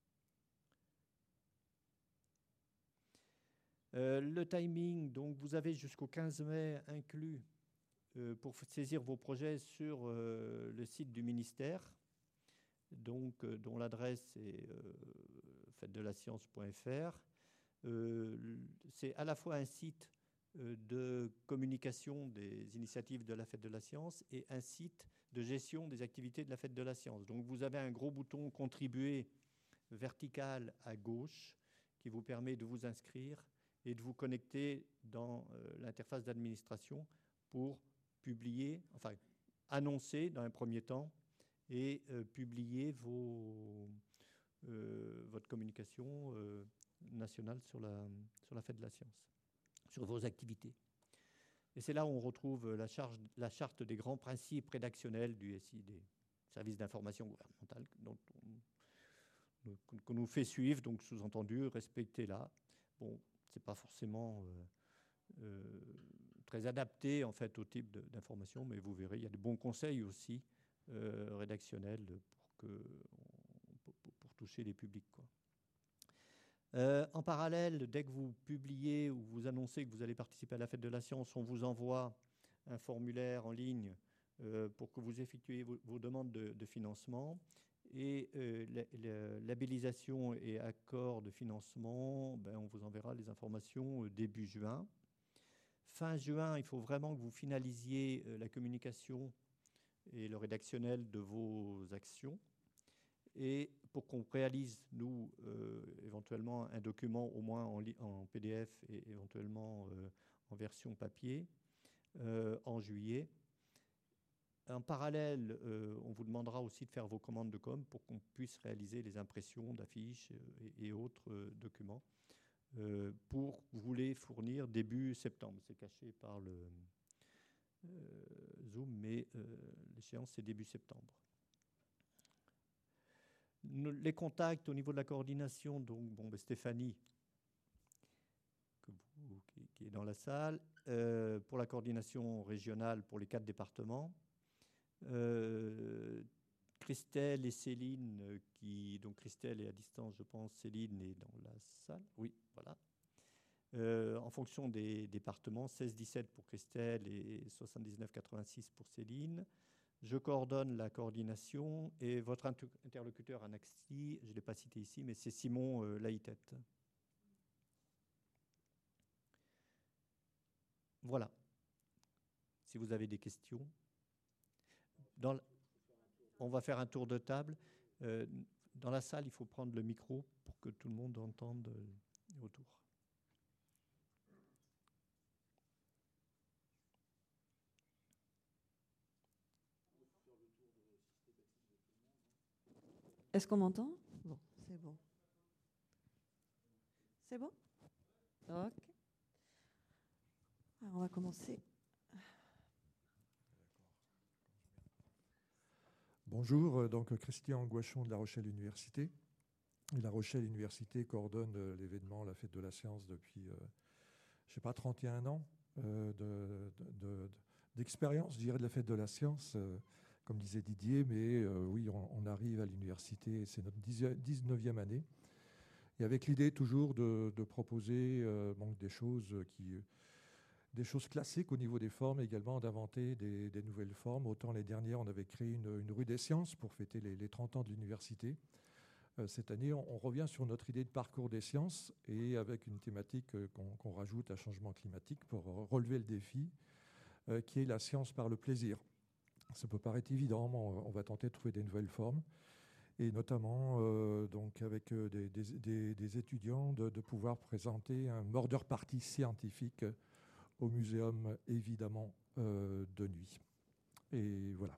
Euh, le timing, donc vous avez jusqu'au quinze mai inclus euh, pour saisir vos projets sur euh, le site du ministère, donc, euh, dont l'adresse est euh, fête de la science point f r. Euh, c'est à la fois un site euh, de communication des initiatives de la Fête de la Science et un site de gestion des activités de la Fête de la Science. Donc vous avez un gros bouton « Contribuer » vertical à gauche qui vous permet de vous inscrire et de vous connecter dans euh, l'interface d'administration pour publier, enfin annoncer dans un premier temps et euh, publier vos, euh, votre communication euh, nationale sur la, sur la Fête de la Science, sur vos activités. Et c'est là où on retrouve la, charge, la charte des grands principes rédactionnels du S I, des services d'information gouvernementale, dont on, qu'on nous fait suivre, donc sous-entendu, respectez-la. Bon, c'est pas forcément euh, euh, très adapté en fait au type de, d'information, mais vous verrez, il y a de bons conseils aussi euh, rédactionnels pour, que, pour, pour toucher les publics, quoi. Euh, en parallèle, dès que vous publiez ou vous annoncez que vous allez participer à la Fête de la Science, on vous envoie un formulaire en ligne euh, pour que vous effectuiez vos, vos demandes de, de financement. Et euh, la, la labellisation et accord de financement, ben, on vous enverra les informations euh, début juin. Fin juin, il faut vraiment que vous finalisiez euh, la communication et le rédactionnel de vos actions. Et pour qu'on réalise, nous, euh, éventuellement un document au moins en, li- en P D F et éventuellement euh, en version papier euh, en juillet. En parallèle, euh, on vous demandera aussi de faire vos commandes de com pour qu'on puisse réaliser les impressions d'affiches et, et autres euh, documents euh, pour vous les fournir début septembre. C'est caché par le euh, Zoom, mais euh, l'échéance, c'est début septembre. Les contacts au niveau de la coordination, donc bon, ben Stéphanie, que vous, qui, qui est dans la salle, euh, pour la coordination régionale pour les quatre départements. Euh, Christelle et Céline, qui, donc Christelle est à distance, je pense, Céline est dans la salle. Oui, voilà. Euh, en fonction des départements, seize dix-sept pour Christelle et soixante-dix-neuf quatre-vingt-six pour Céline. Je coordonne la coordination et votre interlocuteur à Nexti, je ne l'ai pas cité ici, mais c'est Simon euh, Laïtette. Voilà. Si vous avez des questions. Dans la... On va faire un tour de table. Euh, dans la salle, il faut prendre le micro pour que tout le monde entende euh, autour. Est-ce qu'on m'entend? Bon, c'est bon. C'est bon? Ok. Alors, on va commencer. Bonjour, donc Christian Gouachon de La Rochelle Université. Et La Rochelle Université coordonne euh, l'événement La Fête de la Science depuis, euh, je ne sais pas, trente et un ans euh, de, de, de, d'expérience, je dirais, de la Fête de la Science. Euh, comme disait Didier, mais euh, oui, on, on arrive à l'université, c'est notre dix-neuvième année, et avec l'idée toujours de, de proposer euh, bon, des choses qui... des choses classiques au niveau des formes, également d'inventer des, des nouvelles formes. Autant les dernières, on avait créé une, une rue des sciences pour fêter les, les trente ans de l'université. Euh, cette année, on, on revient sur notre idée de parcours des sciences et avec une thématique euh, qu'on, qu'on rajoute à changement climatique pour relever le défi, euh, qui est la science par le plaisir. Ça peut paraître évident, mais on, on va tenter de trouver des nouvelles formes. Et notamment euh, donc avec euh, des, des, des, des étudiants de, de pouvoir présenter un murder party scientifique au muséum, évidemment, euh, de nuit. Et voilà.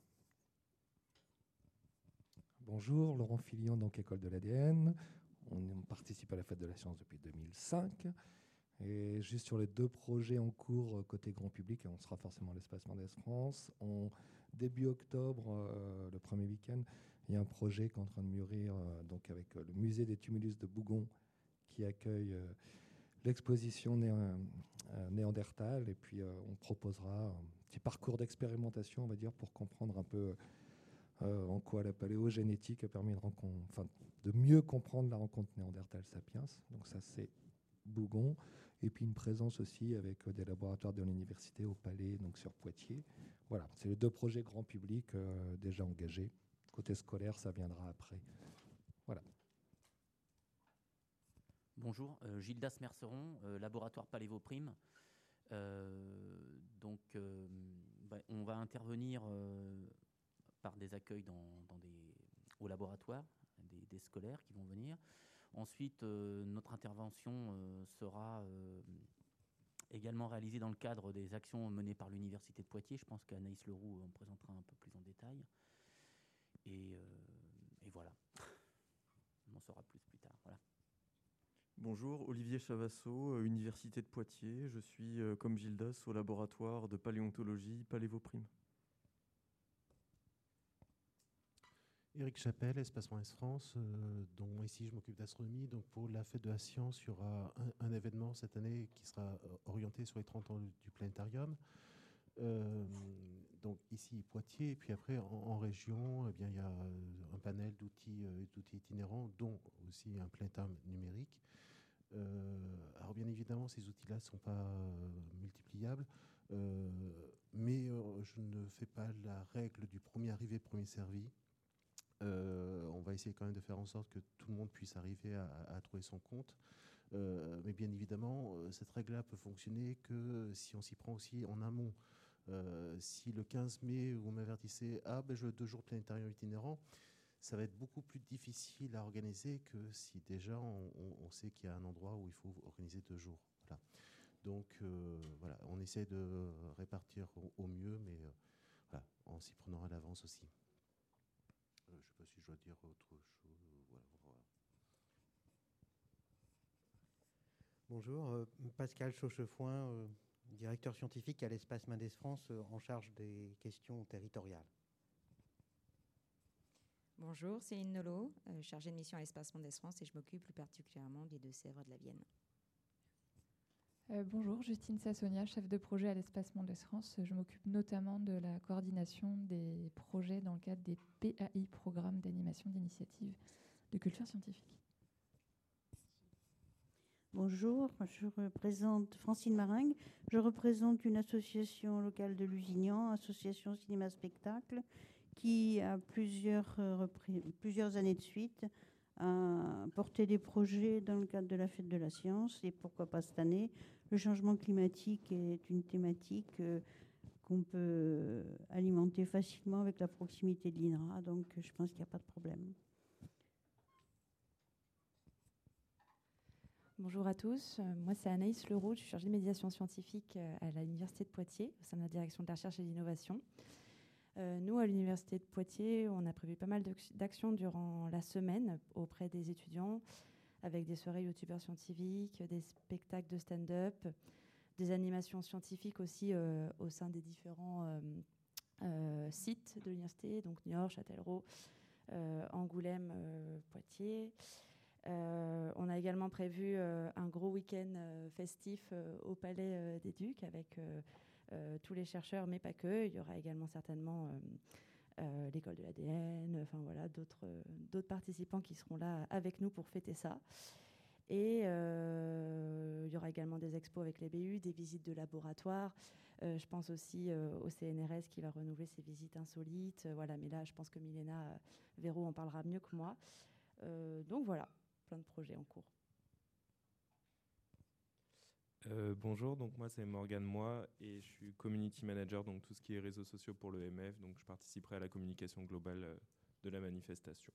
Bonjour, Laurent Filion, donc École de l'A D N. On participe à la Fête de la Science depuis deux mille cinq. Et juste sur les deux projets en cours côté grand public, et on sera forcément à l'Espace Mendès France, on, début octobre, euh, le premier week-end, il y a un projet qui est en train de mûrir euh, donc avec euh, le musée des tumulus de Bougon qui accueille euh, l'exposition Né euh, Néandertal, et puis euh, on proposera un petit parcours d'expérimentation, on va dire, pour comprendre un peu euh, en quoi la paléogénétique a permis de, enfin, de mieux comprendre la rencontre Néandertal-Sapiens. Donc ça, c'est Bougon. Et puis une présence aussi avec euh, des laboratoires de l'université au Palais, donc sur Poitiers. Voilà, c'est les deux projets grand public euh, déjà engagés. Côté scolaire, ça viendra après. Voilà. Bonjour, euh, Gildas Merceron, euh, laboratoire Palévoprime. Euh, donc, euh, bah, on va intervenir euh, par des accueils dans, dans des, au laboratoire, des, des scolaires qui vont venir. Ensuite, euh, notre intervention euh, sera euh, également réalisée dans le cadre des actions menées par l'Université de Poitiers. Je pense qu'Anaïs Leroux en présentera un peu plus en détail. Et, euh, et voilà, on en saura plus plus tard. Voilà. Bonjour, Olivier Chavasso, euh, Université de Poitiers. Je suis, euh, comme Gildas, au laboratoire de paléontologie Palévoprime. Éric Chapelle, Espace Mendès France, euh, dont ici je m'occupe d'astronomie. Donc pour la Fête de la Science, il y aura un, un événement cette année qui sera orienté sur les trente ans du, du planétarium. Euh, donc ici Poitiers, et puis après en, en région, eh bien, il y a un panel d'outils, euh, d'outils itinérants, dont aussi un planétarium numérique. Euh, alors bien évidemment, ces outils-là ne sont pas euh, multipliables, euh, mais euh, je ne fais pas la règle du premier arrivé, premier servi. Euh, on va essayer quand même de faire en sorte que tout le monde puisse arriver à, à trouver son compte. Euh, mais bien évidemment, cette règle-là peut fonctionner que si on s'y prend aussi en amont. Euh, si le quinze mai, vous m'avertissez « Ah, ben je veux deux jours de planétarium itinérant », ça va être beaucoup plus difficile à organiser que si déjà on, on, on sait qu'il y a un endroit où il faut organiser deux jours. Voilà. Donc euh, voilà, on essaie de répartir au, au mieux, mais euh, voilà, en s'y prenant à l'avance aussi. Euh, je ne sais pas si je dois dire autre chose. Voilà, voilà. Bonjour, euh, Pascal Chauchefoin, euh, directeur scientifique à l'Espace Mendès France, euh, en charge des questions territoriales. Bonjour, Céline Nolot, euh, chargée de mission à l'Espace Mendès France, et je m'occupe plus particulièrement des Deux-Sèvres de la Vienne. Euh, bonjour, Justine Sassonia, chef de projet à l'Espace Mendès France. Je m'occupe notamment de la coordination des projets dans le cadre des P A I, Programmes d'animation d'initiative de culture scientifique. Bonjour, je représente Francine Maringue. Je représente une association locale de Lusignan, Association Cinéma Spectacle, qui a plusieurs, euh, plusieurs années de suite a porté des projets dans le cadre de la Fête de la Science, et pourquoi pas cette année. Le changement climatique est une thématique euh, qu'on peut alimenter facilement avec la proximité de l'I N R A, donc je pense qu'il n'y a pas de problème. Bonjour à tous, moi c'est Anaïs Leroux, je suis chargée de médiation scientifique à l'Université de Poitiers, au sein de la direction de la recherche et de l'innovation. Euh, nous, à l'Université de Poitiers, on a prévu pas mal d'actions durant la semaine auprès des étudiants, avec des soirées youtubeurs scientifiques, des spectacles de stand-up, des animations scientifiques aussi euh, au sein des différents euh, euh, sites de l'université, donc Niort, Châtellerault, euh, Angoulême, euh, Poitiers. Euh, on a également prévu euh, un gros week-end euh, festif euh, au Palais euh, des Ducs avec euh, euh, tous les chercheurs, mais pas que. Il y aura également certainement euh, euh, l'école de l'A D N, enfin voilà, d'autres, d'autres participants qui seront là avec nous pour fêter ça. Et euh, il y aura également des expos avec les B U, des visites de laboratoire. Euh, je pense aussi euh, au C N R S qui va renouveler ses visites insolites. Euh, voilà, mais là, je pense que Milena euh, Véro en parlera mieux que moi. Euh, donc voilà, plein de projets en cours. Euh, bonjour, donc moi c'est Morgane Moi et je suis community manager, donc tout ce qui est réseaux sociaux pour le M F, donc je participerai à la communication globale euh, de la manifestation.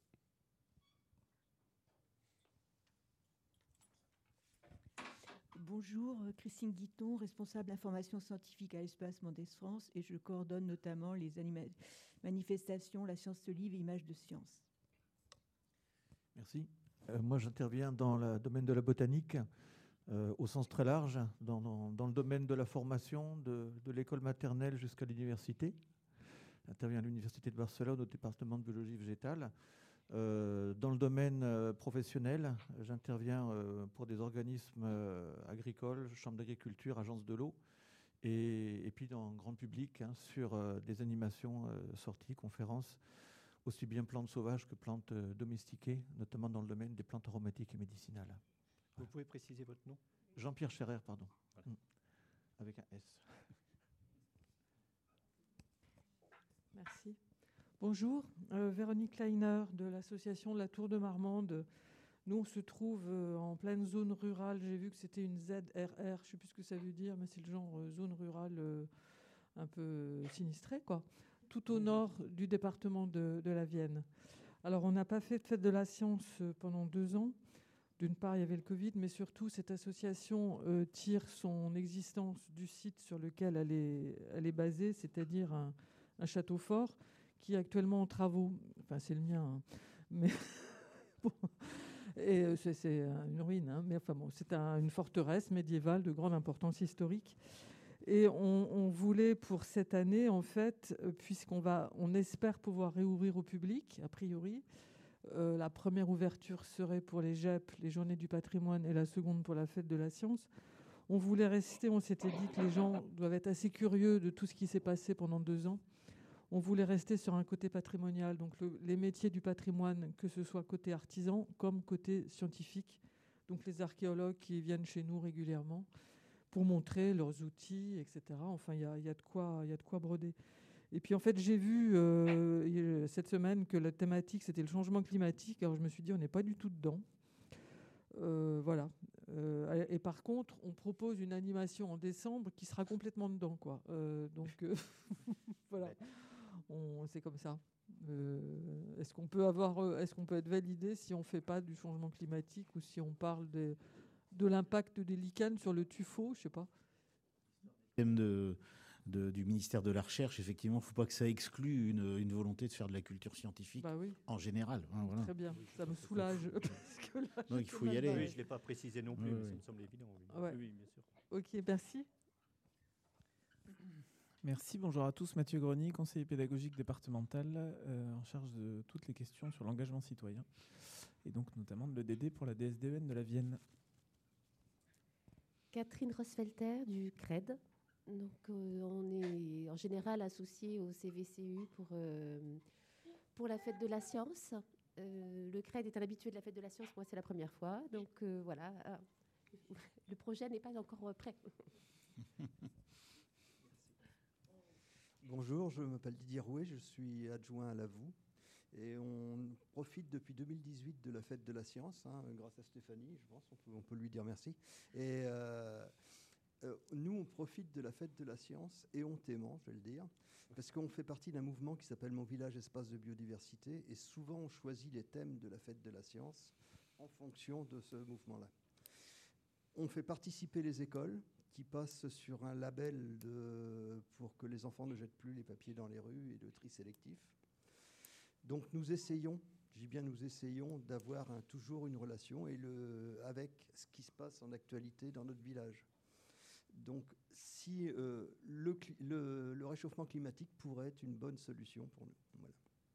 Bonjour, Christine Guiton, responsable information scientifique à l'Espace Mendès France, et je coordonne notamment les manifestations La Science se livre et Images de Science. Merci. Euh, moi j'interviens dans le domaine de la botanique. Euh, au sens très large, dans, dans, dans le domaine de la formation, de, de l'école maternelle jusqu'à l'université. J'interviens à l'Université de Barcelone au département de biologie végétale. Euh, dans le domaine euh, professionnel, j'interviens euh, pour des organismes euh, agricoles, chambres d'agriculture, agences de l'eau, et, et puis dans le grand public, hein, sur euh, des animations, euh, sorties, conférences, aussi bien plantes sauvages que plantes euh, domestiquées, notamment dans le domaine des plantes aromatiques et médicinales. Vous pouvez préciser votre nom ? Jean-Pierre Scherer, pardon. Voilà. Mmh. Avec un S. Merci. Bonjour, euh, Véronique Kleiner de l'association La Tour de Marmande. Nous, on se trouve euh, en pleine zone rurale. J'ai vu que c'était une Z R R, je ne sais plus ce que ça veut dire, mais c'est le genre euh, zone rurale euh, un peu sinistrée, quoi. Tout au nord du département de, de la Vienne. Alors, on n'a pas fait de fête de la science pendant deux ans. D'une part, il y avait le Covid, mais surtout, cette association euh, tire son existence du site sur lequel elle est, elle est basée, c'est-à-dire un, un château fort qui est actuellement en travaux. Enfin, c'est le mien, hein. Mais bon. Et euh, c'est, c'est une ruine, hein. Mais enfin bon, c'est un, une forteresse médiévale de grande importance historique. Et on, on voulait pour cette année, en fait, euh, puisqu'on va, on espère pouvoir réouvrir au public, a priori. Euh, la première ouverture serait pour les G E P, les Journées du patrimoine, et la seconde pour la Fête de la Science. On voulait rester, on s'était dit que les gens doivent être assez curieux de tout ce qui s'est passé pendant deux ans. On voulait rester sur un côté patrimonial, donc le, les métiers du patrimoine, que ce soit côté artisan comme côté scientifique, donc les archéologues qui viennent chez nous régulièrement pour montrer leurs outils, et cetera. Enfin, il y a, y a de quoi, y a de quoi broder. Et puis en fait, j'ai vu euh, cette semaine que la thématique, c'était le changement climatique. Alors je me suis dit, on n'est pas du tout dedans. Euh, voilà. Euh, et par contre, on propose une animation en décembre qui sera complètement dedans, quoi. Euh, donc euh, voilà, on, c'est comme ça. Euh, est-ce qu'on peut avoir, est-ce qu'on peut être validé si on fait pas du changement climatique ou si on parle de, de l'impact des lichens sur le tuffeau, je sais pas. De De, du ministère de la Recherche, effectivement, il ne faut pas que ça exclue une, une volonté de faire de la culture scientifique bah oui. en général. Hein, voilà. Très bien, ça me soulage. Parce que là, non, il faut y aller. Oui, je ne l'ai pas précisé non plus, oui, mais oui. Ça me semble évident. Oui, ouais. Oui, bien sûr. Ok, merci. Merci, bonjour à tous. Mathieu Greny, conseiller pédagogique départemental euh, en charge de toutes les questions sur l'engagement citoyen, et donc notamment de l'E D D pour la D S D E N de la Vienne. Catherine Rosfelter du C R E D. Donc, euh, on est en général associé au C V C U pour, euh, pour la fête de la science. Euh, le C R E D est un habitué de la fête de la science. Moi, c'est la première fois. Donc, euh, voilà. Ah, le projet n'est pas encore prêt. Bonjour, je m'appelle Didier Rouet, je suis adjoint à l'A V O. Et on profite depuis deux mille dix-huit de la fête de la science, hein, grâce à Stéphanie, je pense. On peut, on peut lui dire merci. Et... Euh, Euh, nous, on profite de la fête de la science éhontément, je vais le dire, parce qu'on fait partie d'un mouvement qui s'appelle Mon village espace de biodiversité, et souvent on choisit les thèmes de la fête de la science en fonction de ce mouvement-là. On fait participer les écoles qui passent sur un label de, pour que les enfants ne jettent plus les papiers dans les rues et de tri sélectif. Donc nous essayons, je dis bien nous essayons, d'avoir un, toujours une relation et le, avec ce qui se passe en actualité dans notre village. Donc, si euh, le, le, le réchauffement climatique pourrait être une bonne solution pour nous. Voilà.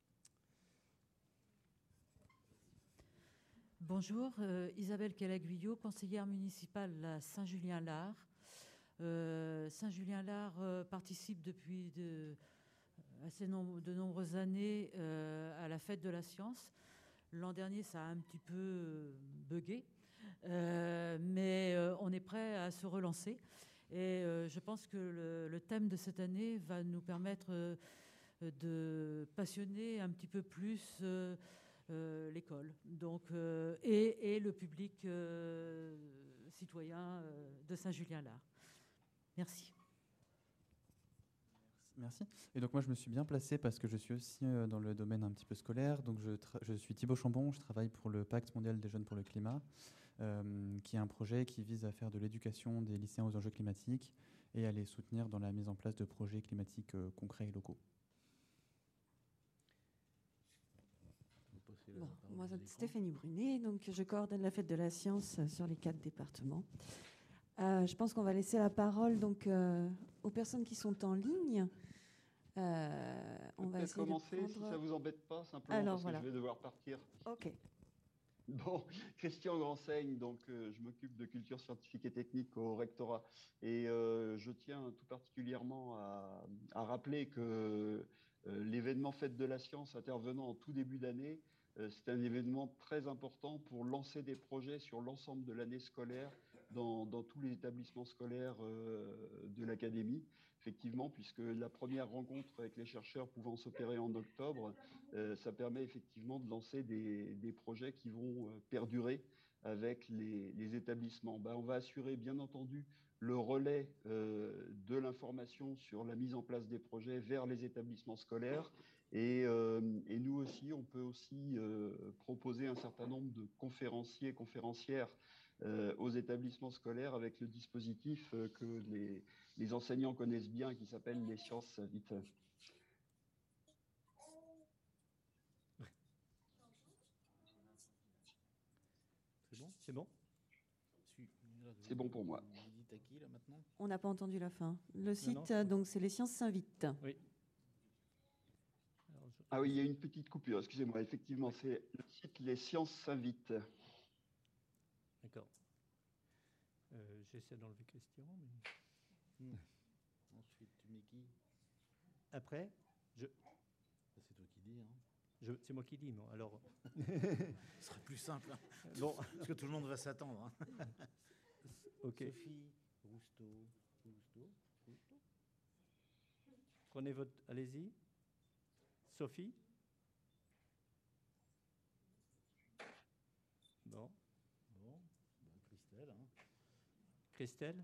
Bonjour, euh, Isabelle Calaguillo, conseillère municipale à Saint-Julien-Lard. Euh, Saint-Julien-Lard euh, participe depuis de, assez nom- de nombreuses années euh, à la fête de la science. L'an dernier, ça a un petit peu euh, bugué, euh, mais euh, on est prêt à se relancer. Et euh, je pense que le, le thème de cette année va nous permettre euh, de passionner un petit peu plus euh, euh, l'école, donc euh, et, et le public euh, citoyen euh, de Saint-Julien-Lard. Merci. Merci. Et donc moi, je me suis bien placé parce que je suis aussi euh, dans le domaine un petit peu scolaire. Donc je, tra- je suis Thibaut Chambon, je travaille pour le Pacte mondial des jeunes pour le climat, euh, qui est un projet qui vise à faire de l'éducation des lycéens aux enjeux climatiques et à les soutenir dans la mise en place de projets climatiques euh, concrets et locaux. Bon, moi, c'est Stéphanie Brunet, donc je coordonne la fête de la science sur les quatre départements. Euh, je pense qu'on va laisser la parole donc euh, aux personnes qui sont en ligne. Euh, on va peut-être essayer commencer, de si prendre... ça vous embête pas, simplement Alors, parce voilà. que je vais devoir partir. Ok. Bon, Christian Granseigne, donc euh, je m'occupe de culture scientifique et technique au rectorat, et euh, je tiens tout particulièrement à, à rappeler que euh, l'événement Fête de la Science intervenant en tout début d'année, euh, c'est un événement très important pour lancer des projets sur l'ensemble de l'année scolaire dans, dans tous les établissements scolaires euh, de l'académie. Effectivement, puisque la première rencontre avec les chercheurs pouvant s'opérer en octobre, euh, ça permet effectivement de lancer des, des projets qui vont euh, perdurer avec les, les établissements. Ben, on va assurer bien entendu le relais euh, de l'information sur la mise en place des projets vers les établissements scolaires. Et, euh, et nous aussi, on peut aussi euh, proposer un certain nombre de conférenciers et conférencières euh, aux établissements scolaires avec le dispositif euh, que les, les enseignants connaissent bien, qui s'appelle les sciences vite. C'est bon C'est bon C'est bon pour moi. On n'a pas entendu la fin. Le site, non, euh, donc, c'est Les Sciences s'invitent. Oui. Ah oui, il y a une petite coupure, excusez-moi. Effectivement, c'est le site Les Sciences s'invitent. D'accord. Euh, J'essaie d'enlever Christian. Mais... Hmm. Ensuite, tu mets qui? Après, je... C'est toi qui dis. Hein. Je... C'est moi qui dis, moi. Alors... Ce serait plus simple. Hein. Bon. Parce que tout le monde va s'attendre. Hein. Ok. Sophie Rousteau. Rousteau. Rousteau. Prenez votre... Allez-y. Sophie. Bon. Bon. Bon, Christelle. Hein. Christelle.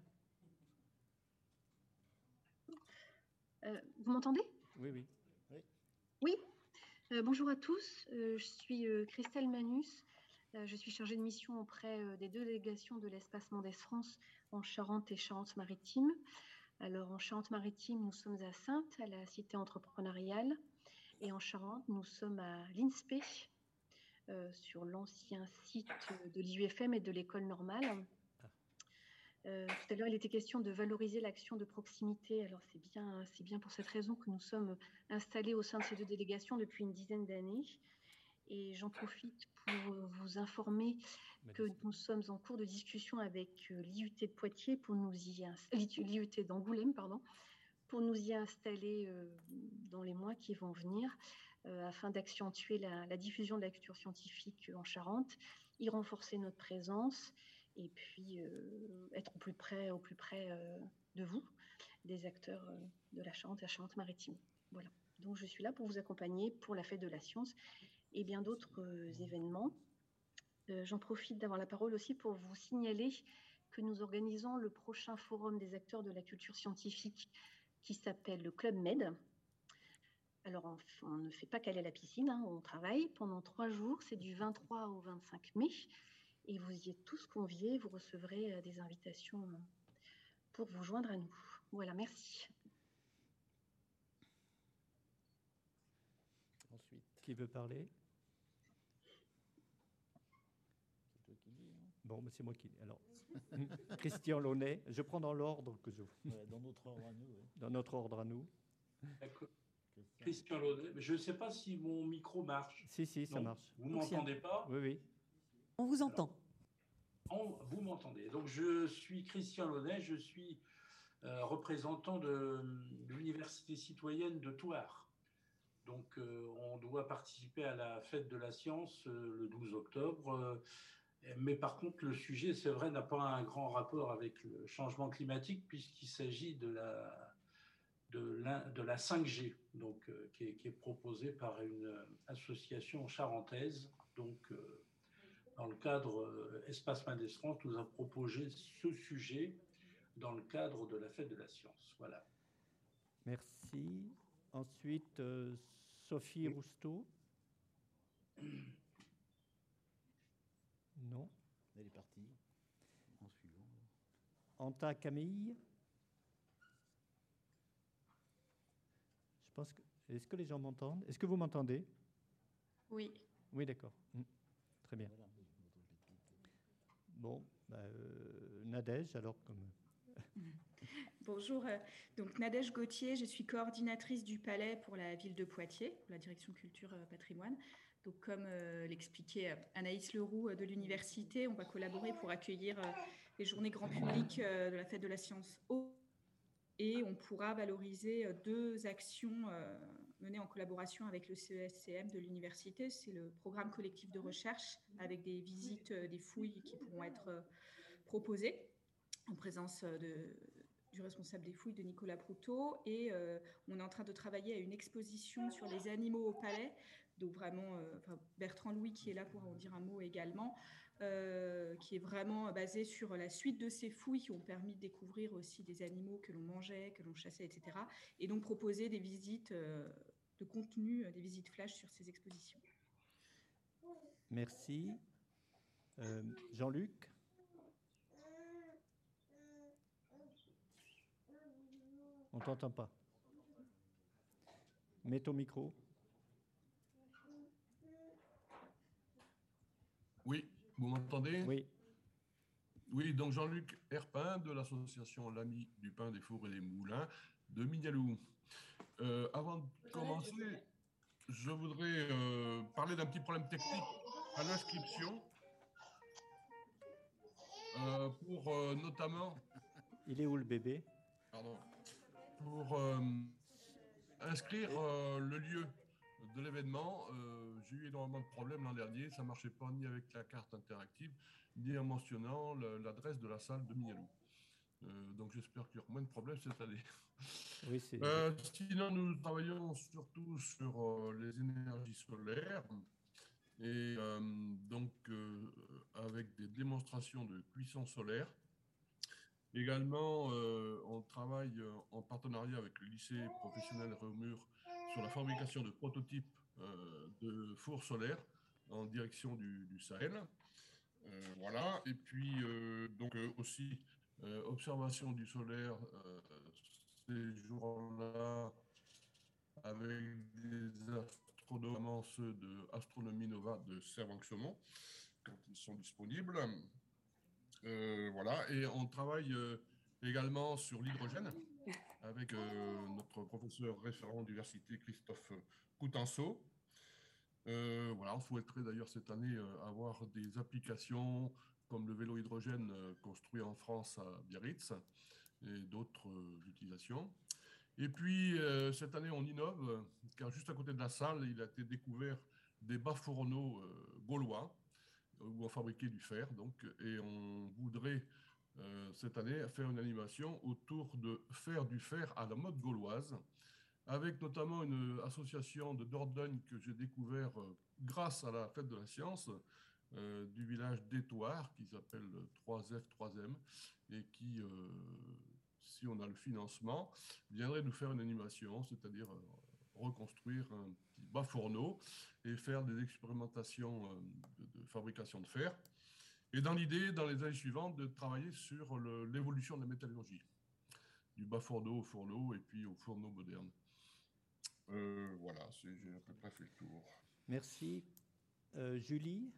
Euh, vous m'entendez? Oui, oui. Oui. Oui. Euh, bonjour à tous. Euh, je suis euh, Christelle Manus. Euh, je suis chargée de mission auprès euh, des deux délégations de l'Espace Mendès France en Charente et Charente-Maritime. Alors, en Charente-Maritime, nous sommes à Saintes, à la cité entrepreneuriale. Et en Charente, nous sommes à l'I N S P E, euh, sur l'ancien site de l'I U F M et de l'école normale. Euh, tout à l'heure, il était question de valoriser l'action de proximité. Alors, c'est bien, c'est bien pour cette raison que nous sommes installés au sein de ces deux délégations depuis une dizaine d'années. Et j'en profite pour vous informer que nous sommes en cours de discussion avec l'I U T de Poitiers, pour nous y l'I U T d'Angoulême, pardon, pour nous y installer euh, dans les mois qui vont venir, euh, afin d'accentuer la, la diffusion de la culture scientifique en Charente, y renforcer notre présence et puis euh, être au plus près, au plus près euh, de vous, des acteurs euh, de la Charente et la Charente-Maritime. Voilà. Donc je suis là pour vous accompagner pour la fête de la science et bien d'autres euh, événements. Euh, j'en profite d'avoir la parole aussi pour vous signaler que nous organisons le prochain forum des acteurs de la culture scientifique qui s'appelle le Club Med. Alors, on, on ne fait pas qu'aller à la piscine, hein, on travaille pendant trois jours, c'est du vingt-trois au vingt-cinq mai, et vous y êtes tous conviés, vous recevrez euh, des invitations euh, pour vous joindre à nous. Voilà, merci. Ensuite. Qui veut parler? C'est toi qui dis. Hein. Bon, mais c'est moi qui dis. Alors, Christian Launay, je prends dans l'ordre que je... Ouais, dans notre ordre à nous. Ouais. Dans notre ordre à nous. D'accord. Christian Launay. Je ne sais pas si mon micro marche. Si, si, ça non, marche. Vous ne m'entendez pas? Oui, oui. On vous entend. Alors, on, vous m'entendez. Donc, je suis Christian Launay, je suis euh, représentant de, de l'Université citoyenne de Thouars. Donc, euh, on doit participer à la fête de la science euh, le douze octobre. Euh, mais par contre, le sujet, c'est vrai, n'a pas un grand rapport avec le changement climatique puisqu'il s'agit de la, de, la, de la cinq G, donc, euh, qui, est, qui est proposée par une association charentaise. Donc, euh, dans le cadre, euh, Espace Mendes France nous a proposé ce sujet dans le cadre de la fête de la science. Voilà. Merci. Ensuite, euh, Sophie oui. Rousteau. Non. Elle est partie. En suivant. Anta Camille. Je pense que. Est-ce que les gens m'entendent? Est-ce que vous m'entendez? Oui. Oui, d'accord. Mmh. Très bien. Bon, bah, euh, Nadège, alors comme. Bonjour, donc Nadège Gauthier, je suis coordinatrice du Palais pour la ville de Poitiers, pour la direction culture patrimoine. Donc comme euh, l'expliquait Anaïs Leroux de l'université, on va collaborer pour accueillir euh, les journées grand public euh, de la fête de la science et on pourra valoriser deux actions euh, menées en collaboration avec le C E S C M de l'université. C'est le programme collectif de recherche avec des visites, euh, des fouilles qui pourront être euh, proposées en présence de du responsable des fouilles de Nicolas Proutot et euh, on est en train de travailler à une exposition sur les animaux au palais, donc vraiment euh, enfin, Bertrand Louis qui est là pour en dire un mot également, euh, qui est vraiment basé sur la suite de ces fouilles qui ont permis de découvrir aussi des animaux que l'on mangeait, que l'on chassait, et cetera. Et donc proposer des visites euh, de contenu, des visites flash sur ces expositions. Merci. Euh, Jean-Luc. On ne t'entend pas. Mets ton micro. Oui, vous m'entendez? Oui. Oui, donc Jean-Luc Herpin de l'association L'Ami du pain, des fours et des moulins de Mignaloux. Euh, avant de commencer, je voudrais euh, parler d'un petit problème technique à l'inscription euh, pour euh, notamment... Il est où le bébé? Pardon. Pour euh, inscrire euh, le lieu de l'événement, euh, j'ai eu énormément de problèmes l'an dernier. Ça ne marchait pas ni avec la carte interactive, ni en mentionnant l'adresse de la salle de Mignaloux. Euh, donc j'espère qu'il y aura moins de problèmes cette année. Oui, c'est... Euh, sinon, nous travaillons surtout sur euh, les énergies solaires et euh, donc euh, avec des démonstrations de cuisson solaire. Également, euh, on travaille en partenariat avec le lycée professionnel Réaumur sur la fabrication de prototypes euh, de fours solaires en direction du, du Sahel. Euh, voilà. Et puis, euh, donc euh, aussi, euh, observation du solaire euh, ces jours-là avec des astronomes, ceux de Astronomie Nova de Servan-Xaumont, quand ils sont disponibles. Euh, voilà, et on travaille euh, également sur l'hydrogène avec euh, notre professeur référent d'université Christophe Coutenceau. Euh, voilà, on souhaiterait d'ailleurs cette année euh, avoir des applications comme le vélo hydrogène euh, construit en France à Biarritz et d'autres euh, utilisations. Et puis euh, cette année on innove car juste à côté de la salle il a été découvert des bas-fourneaux euh, gaulois où on fabriquait du fer, donc, et on voudrait euh, cette année faire une animation autour de faire du fer à la mode gauloise, avec notamment une association de Dordogne que j'ai découvert euh, grâce à la fête de la science euh, du village d'Étoile, qui s'appelle trois F trois M, et qui, euh, si on a le financement, viendrait nous faire une animation, c'est-à-dire euh, reconstruire un petit bas-fourneau et faire des expérimentations de, de fabrication de fer. Et dans l'idée, dans les années suivantes, de travailler sur l'évolution de la métallurgie, du bas-fourneau au fourneau et puis au fourneau moderne. Euh, voilà, j'ai à peu près fait le tour. Merci. Euh, Julie?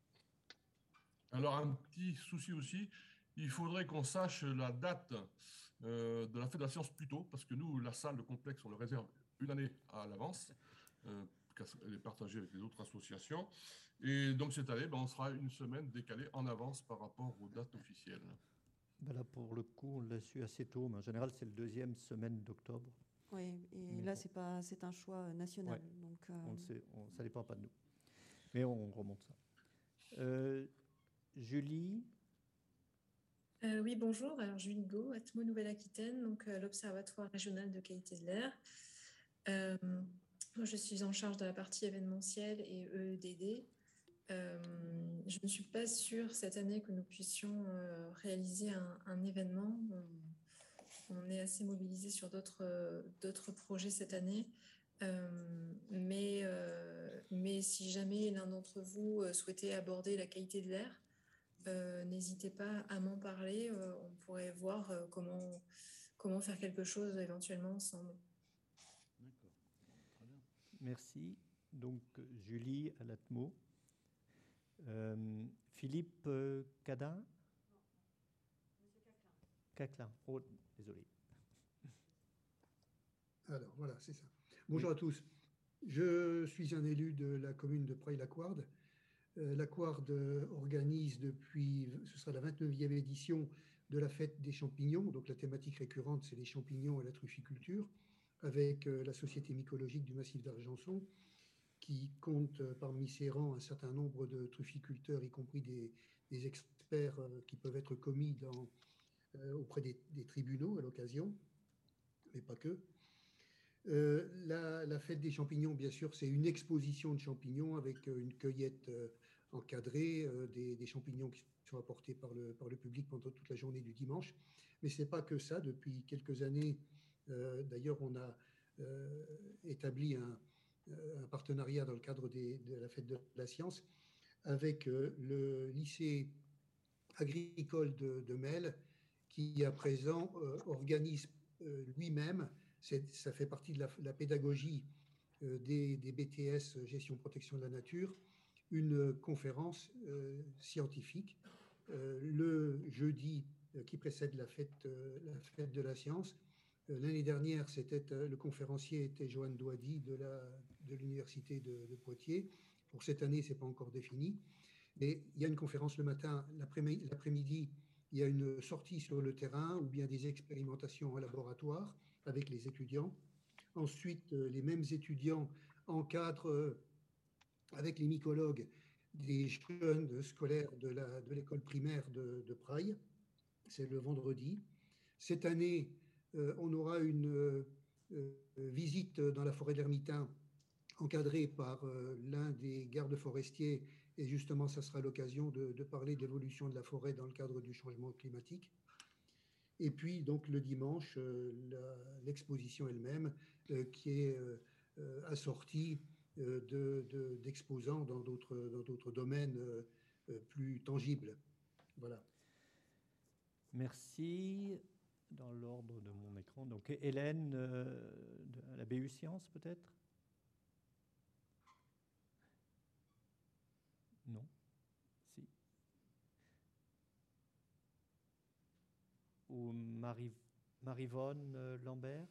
Alors, un petit souci aussi, il faudrait qu'on sache la date euh, de la fête de la science plus tôt, parce que nous, la salle, le complexe, on le réserve une année à l'avance, euh, elle est partagée avec les autres associations. Et donc cette année, ben, on sera une semaine décalée en avance par rapport aux dates officielles. Ben là, pour le coup, on l'a su assez tôt, mais en général, c'est le deuxième semaine d'octobre. Oui, et mais là, bon. c'est pas, c'est un choix national. Ouais. Donc Donc, euh, on ne sait, on, ça ne dépend pas de nous. Mais on remonte ça. Euh, Julie. Euh, oui, bonjour. Alors, Julie Go, Atmo Nouvelle-Aquitaine, donc euh, l'Observatoire régional de qualité de l'air. Euh, moi, je suis en charge de la partie événementielle et E E D D. Euh, je ne suis pas sûre cette année que nous puissions euh, réaliser un, un événement. On, on est assez mobilisé sur d'autres euh, d'autres projets cette année. Euh, mais, euh, mais si jamais l'un d'entre vous euh, souhaitait aborder la qualité de l'air, euh, n'hésitez pas à m'en parler. Euh, on pourrait voir euh, comment, comment faire quelque chose éventuellement ensemble. D'accord. Très bien. Merci. Donc, Julie à l'Atmo. Euh, Philippe euh, Cadin. Monsieur Caclin. Oh, désolé. Alors, voilà, c'est ça. Bonjour oui. à tous. Je suis un élu de la commune de Praille-la-Couarde. Euh, la Couarde organise depuis, ce sera la vingt-neuvième édition de la fête des champignons. Donc, la thématique récurrente, c'est les champignons et la trufficulture, avec euh, la Société mycologique du Massif d'Argenson, qui compte parmi ses rangs un certain nombre de trufficulteurs, y compris des, des experts euh, qui peuvent être commis dans, euh, auprès des, des tribunaux à l'occasion, mais pas que. Euh, la, la fête des champignons, bien sûr, c'est une exposition de champignons avec une cueillette euh, encadrée, euh, des, des champignons qui sont apportés par le, par le public pendant toute la journée du dimanche. Mais ce n'est pas que ça. Depuis quelques années, euh, d'ailleurs, on a euh, établi un, un partenariat dans le cadre des, de la fête de la science avec euh, le lycée agricole de, de Melle, qui à présent euh, organise euh, lui-même. Ça fait partie de la, la pédagogie euh, des, des B T S Gestion Protection de la Nature, une conférence euh, scientifique euh, le jeudi euh, qui précède la fête, euh, la fête de la science. Euh, L'année dernière, c'était euh, le conférencier était Johan Douady de la de l'université de, de Poitiers. Pour cette année, c'est pas encore défini. Mais il y a une conférence le matin, l'après-midi, il y a une sortie sur le terrain ou bien des expérimentations en laboratoire avec les étudiants. Ensuite, euh, les mêmes étudiants encadrent euh, avec les mycologues des jeunes scolaires de la, de l'école primaire de, de Praille. C'est le vendredi. Cette année, euh, on aura une euh, visite dans la forêt de l'Ermitain encadrée par euh, l'un des gardes forestiers, et justement, ça sera l'occasion de, de parler de l'évolution de la forêt dans le cadre du changement climatique. Et puis, donc, le dimanche, euh, l'exposition elle-même, euh, qui est euh, assortie euh, de, de, d'exposants dans d'autres, dans d'autres domaines euh, plus tangibles. Voilà. Merci. Dans l'ordre de mon écran. Donc, Hélène, euh, de la B U Sciences, peut-être? Non? Si. Ou Marie, Marivonne Lambert?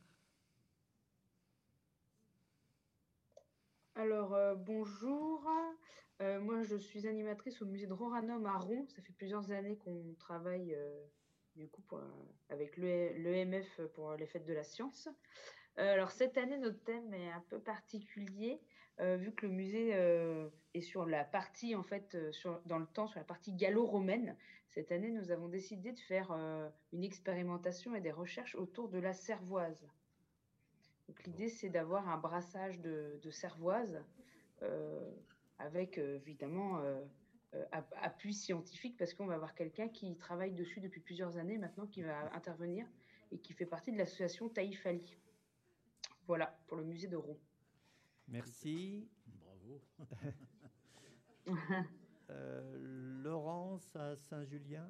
Alors, euh, bonjour. Euh, moi, je suis animatrice au musée de Roranum à Rouen. Ça fait plusieurs années qu'on travaille euh, du coup pour, euh, avec l'E M F pour les fêtes de la science. Euh, alors, cette année, notre thème est un peu particulier, euh, vu que le musée euh, est sur la partie, en fait, euh, sur, dans le temps, sur la partie gallo-romaine. Cette année, nous avons décidé de faire euh, une expérimentation et des recherches autour de la cervoise. Donc, l'idée, c'est d'avoir un brassage de, de cervoise euh, avec, euh, évidemment, euh, euh, appui scientifique, parce qu'on va avoir quelqu'un qui travaille dessus depuis plusieurs années maintenant, qui va intervenir et qui fait partie de l'association Taïfali. Voilà, pour le musée de Rouen. Merci. Bravo. euh, Laurence à Saint-Julien.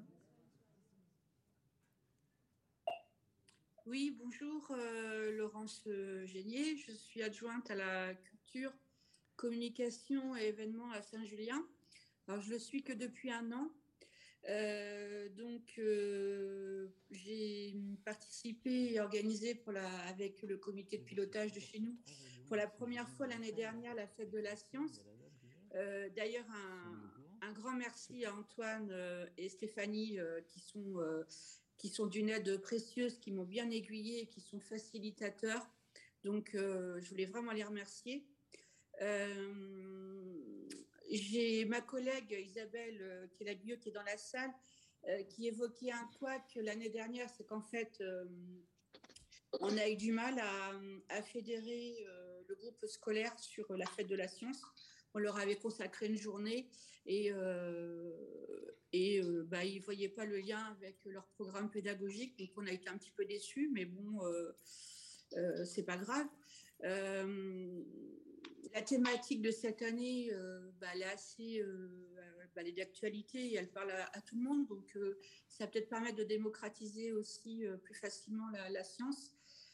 Oui, bonjour, euh, Laurence euh, Génier. Je suis adjointe à la culture, communication et événements à Saint-Julien. Alors, je le suis que depuis un an. Euh, donc, euh, j'ai participé et organisé pour la, avec le comité de pilotage de chez nous pour la première fois l'année dernière la fête de la science. Euh, D'ailleurs, un, un grand merci à Antoine euh, et Stéphanie euh, qui sont, euh, qui sont d'une aide précieuse, qui m'ont bien aiguillée et qui sont facilitateurs. Donc, euh, je voulais vraiment les remercier. Euh, j'ai ma collègue Isabelle, euh, qui est la bio, qui est dans la salle, euh, qui évoquait un couac l'année dernière, c'est qu'en fait, euh, on a eu du mal à, à fédérer euh, le groupe scolaire sur la fête de la science. On leur avait consacré une journée et, euh, et euh, bah, ils ne voyaient pas le lien avec leur programme pédagogique. Donc, on a été un petit peu déçus, mais bon, euh, euh, ce n'est pas grave. Euh, la thématique de cette année, euh, bah, elle est assez euh, bah, elle est d'actualité et elle parle à, à tout le monde. Donc, euh, ça va peut-être permettre de démocratiser aussi euh, plus facilement la, la science.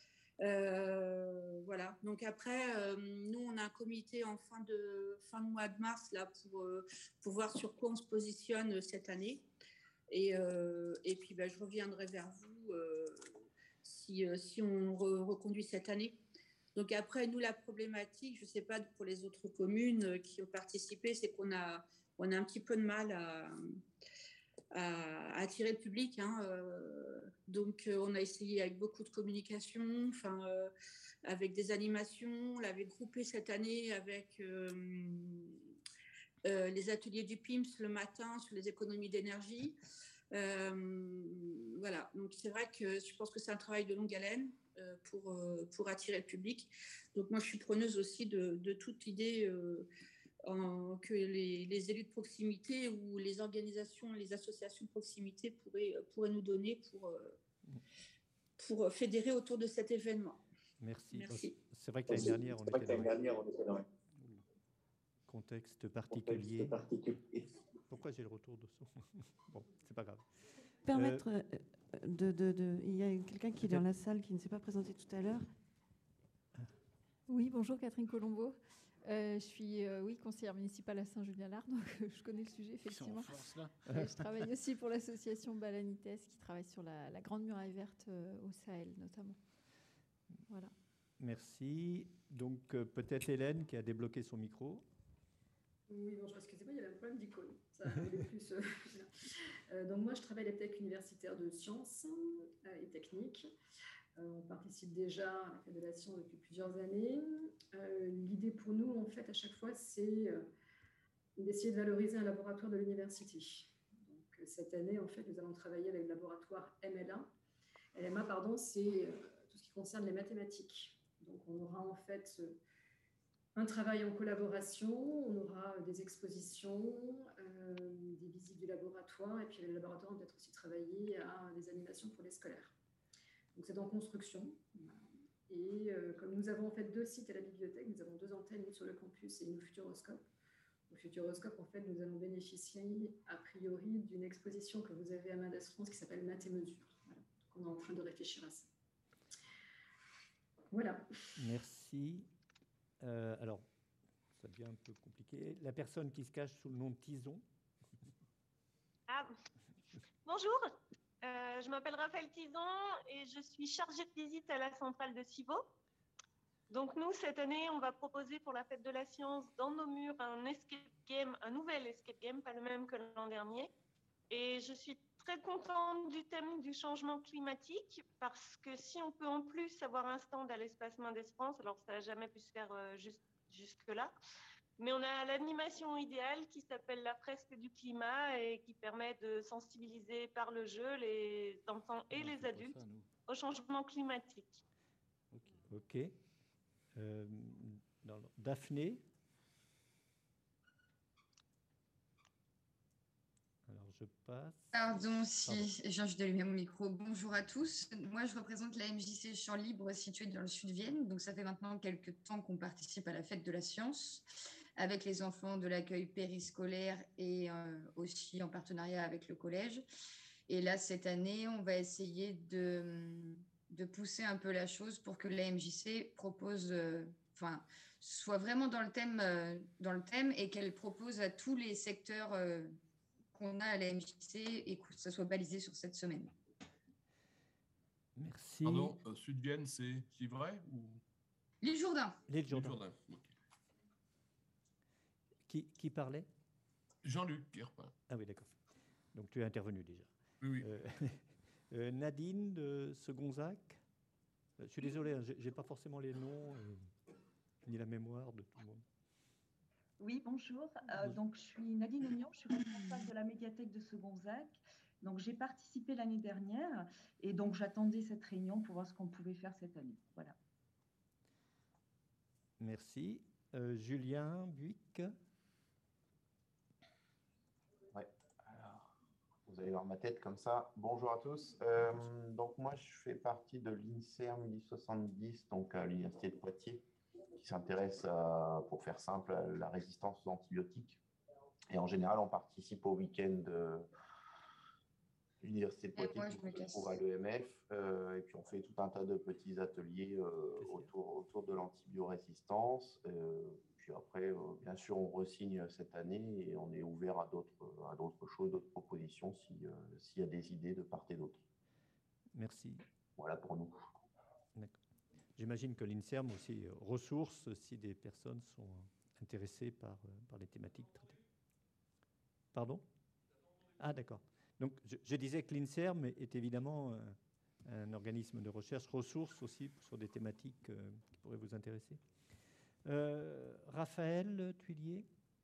Euh, voilà. Donc après, euh, nous, on a un comité en fin de, fin de mois de mars là, pour, euh, pour voir sur quoi on se positionne cette année. Et, euh, et puis, bah, je reviendrai vers vous euh, si, euh, si on re- reconduit cette année. Donc après, nous, la problématique, je ne sais pas pour les autres communes qui ont participé, c'est qu'on a, on a un petit peu de mal à... à attirer le public. Hein, euh, donc, euh, on a essayé avec beaucoup de communication, enfin, euh, avec des animations. On l'avait groupé cette année avec euh, euh, les ateliers du P I M S le matin sur les économies d'énergie. Euh, voilà. Donc, c'est vrai que je pense que c'est un travail de longue haleine euh, pour, euh, pour attirer le public. Donc, moi, je suis preneuse aussi de, de toute idée euh, En, que les, les élus de proximité ou les organisations, les associations de proximité pourraient, pourraient nous donner pour, pour fédérer autour de cet événement. Merci. Merci. C'est vrai que l'année dernière, on était dans un contexte particulier. Pourquoi j'ai le retour de son? Bon, c'est pas grave. Permettre euh, de, de, de... Il y a quelqu'un qui est dans la salle qui ne s'est pas présenté tout à l'heure. Oui, bonjour Catherine Colombo. Euh, je suis euh, oui, conseillère municipale à Saint-Julien-Lard, donc euh, je connais le sujet effectivement. Force, là. Euh, je travaille aussi pour l'association Balanites qui travaille sur la, la Grande Muraille Verte euh, au Sahel notamment. Voilà. Merci. Donc euh, peut-être Hélène qui a débloqué son micro. Oui, bonjour, excusez-moi, il y avait un problème d'icône. Ça arrivait plus. Euh, euh, donc moi, je travaille à la bibliothèque universitaire de sciences euh, et techniques. Euh, on participe déjà à la Fête de la Science depuis plusieurs années. Euh, l'idée pour nous, en fait, à chaque fois, c'est euh, d'essayer de valoriser un laboratoire de l'université. Donc, euh, cette année, en fait, nous allons travailler avec le laboratoire M L A. L M A, pardon, c'est euh, tout ce qui concerne les mathématiques. Donc, on aura en fait euh, un travail en collaboration, on aura euh, des expositions, euh, des visites du laboratoire, et puis le laboratoire va peut-être aussi travailler à des animations pour les scolaires. Donc c'est en construction. Et euh, comme nous avons en fait deux sites à la bibliothèque, nous avons deux antennes, une sur le campus et une au Futuroscope. Au Futuroscope, en fait, nous allons bénéficier a priori d'une exposition que vous avez à Mendes France qui s'appelle Maths et Mesures. Voilà. Donc on est en train de réfléchir à ça. Voilà. Merci. Euh, alors, ça devient un peu compliqué. La personne qui se cache sous le nom de Tison. Ah, bonjour. Euh, je m'appelle Raphaël Tison et je suis chargée de visite à la centrale de Civaux. Donc nous, cette année, on va proposer pour la Fête de la Science dans nos murs un escape game, un nouvel escape game, pas le même que l'an dernier. Et je suis très contente du thème du changement climatique parce que si on peut en plus avoir un stand à l'espace Mendes France, alors ça n'a jamais pu se faire euh, juste, jusque-là, mais on a l'animation idéale qui s'appelle la fresque du climat et qui permet de sensibiliser par le jeu les enfants et les adultes ça, au changement climatique. Ok. Euh, dans, Daphné. Alors je passe. Pardon si Pardon. Je d'allumer mon micro. Bonjour à tous. Moi je représente la M J C Champ Libre située dans le sud de Vienne. Donc ça fait maintenant quelques temps qu'on participe à la Fête de la Science avec les enfants de l'accueil périscolaire et euh, aussi en partenariat avec le collège. Et là, cette année, on va essayer de, de pousser un peu la chose pour que la M J C propose, euh, enfin, soit vraiment dans le thème, euh, dans le thème et qu'elle propose à tous les secteurs euh, qu'on a à la M J C et que ça soit balisé sur cette semaine. Merci. Pardon, euh, Sud-Vienne, c'est Civray ou L'île Jourdain. L'île Jourdain. Jourdain. Okay. Qui, qui parlait? Jean-Luc Guerpin. Ah oui, d'accord. Donc tu es intervenu déjà. Oui, oui. Euh, euh, Nadine de Segonzac. Je suis désolé, hein, j'ai pas forcément les noms euh, ni la mémoire de tout le monde. Oui, bonjour. Euh, donc, je suis Nadine Oignon, je suis responsable de la médiathèque de Segonzac. Donc, j'ai participé l'année dernière et donc j'attendais cette réunion pour voir ce qu'on pouvait faire cette année. Voilà. Merci. Euh, Julien Buick. Ouais. Alors, vous allez voir ma tête comme ça. Bonjour à tous. Euh, donc, moi, je fais partie de l'INSERM mille soixante-dix, donc à l'Université de Poitiers, qui s'intéresse, à, pour faire simple, à la résistance aux antibiotiques. Et en général, on participe au week-end de l'Université de Poitiers qui se trouve à l'E M F. Euh, et puis, on fait tout un tas de petits ateliers euh, autour, autour de l'antibiorésistance. Euh, puis après, euh, bien sûr, on re-signe cette année et on est ouvert à d'autres, à d'autres choses, d'autres propositions si, euh, s'il y a des idées de part et d'autre. Merci. Voilà pour nous. D'accord. J'imagine que l'INSERM aussi ressource si des personnes sont intéressées par, par les thématiques traitées. Pardon? Ah, d'accord. Donc, je, je disais que l'INSERM est évidemment un, un organisme de recherche ressource aussi sur des thématiques euh, qui pourraient vous intéresser. Euh, Raphaël Tuillier.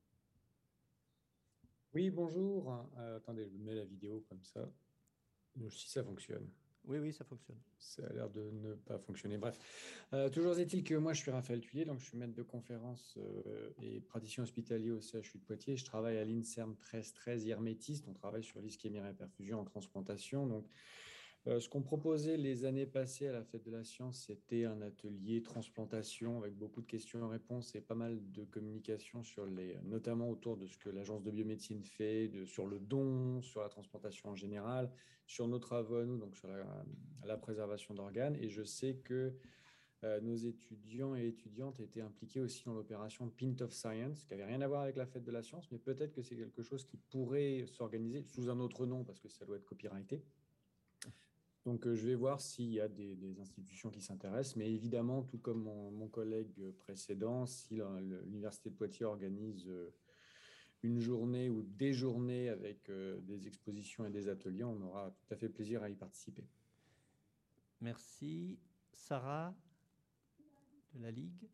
Oui, bonjour. Euh, attendez, je mets la vidéo comme ça. Si ça fonctionne. Oui, oui, ça fonctionne. Ça a l'air de ne pas fonctionner. Bref, euh, toujours est-il que moi, je suis Raphaël Tuillier, donc je suis maître de conférences euh, et praticien hospitalier au C H U de Poitiers. Je travaille à l'INSERM treize treize Hermétiste. On travaille sur l'ischémie réperfusion en transplantation. Donc, euh, ce qu'on proposait les années passées à la Fête de la Science, c'était un atelier transplantation avec beaucoup de questions-réponses et pas mal de communication sur les, notamment autour de ce que l'Agence de biomédecine fait, de, sur le don, sur la transplantation en général, sur nos travaux à nous, donc sur la, la préservation d'organes. Et je sais que euh, nos étudiants et étudiantes étaient impliqués aussi dans l'opération Pint of Science, qui n'avait rien à voir avec la Fête de la Science, mais peut-être que c'est quelque chose qui pourrait s'organiser sous un autre nom, parce que ça doit être copyrighté. Donc, euh, je vais voir s'il y a des, des institutions qui s'intéressent, mais évidemment, tout comme mon, mon collègue précédent, si l'Université de Poitiers organise euh, une journée ou des journées avec euh, des expositions et des ateliers, on aura tout à fait plaisir à y participer. Merci. Sarah, de la Ligue.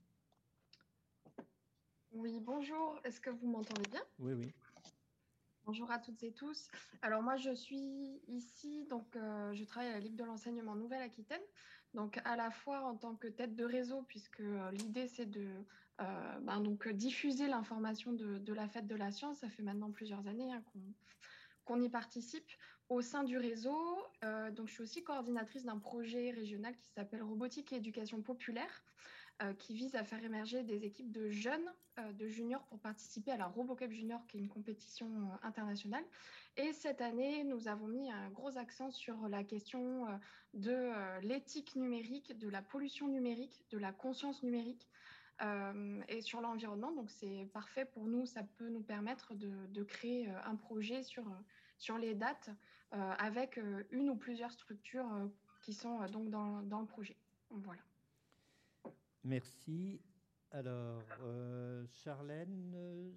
Oui, bonjour. Est-ce que vous m'entendez bien? Oui, oui. Bonjour à toutes et tous. Alors moi, je suis ici, donc euh, je travaille à la Ligue de l'enseignement Nouvelle-Aquitaine, donc à la fois en tant que tête de réseau, puisque euh, l'idée c'est de euh, ben, donc, diffuser l'information de, de la Fête de la Science. Ça fait maintenant plusieurs années hein, qu'on qu'on y participe au sein du réseau. Euh, donc je suis aussi coordinatrice d'un projet régional qui s'appelle Robotique et Éducation Populaire, Euh, qui vise à faire émerger des équipes de jeunes, euh, de juniors pour participer à la RoboCup Junior, qui est une compétition euh, internationale. Et cette année, nous avons mis un gros accent sur la question euh, de euh, l'éthique numérique, de la pollution numérique, de la conscience numérique euh, et sur l'environnement. Donc c'est parfait pour nous, ça peut nous permettre de, de créer euh, un projet sur, sur les dates euh, avec euh, une ou plusieurs structures euh, qui sont euh, donc dans, dans le projet. Voilà. Merci. Alors, euh, Charlène. Euh...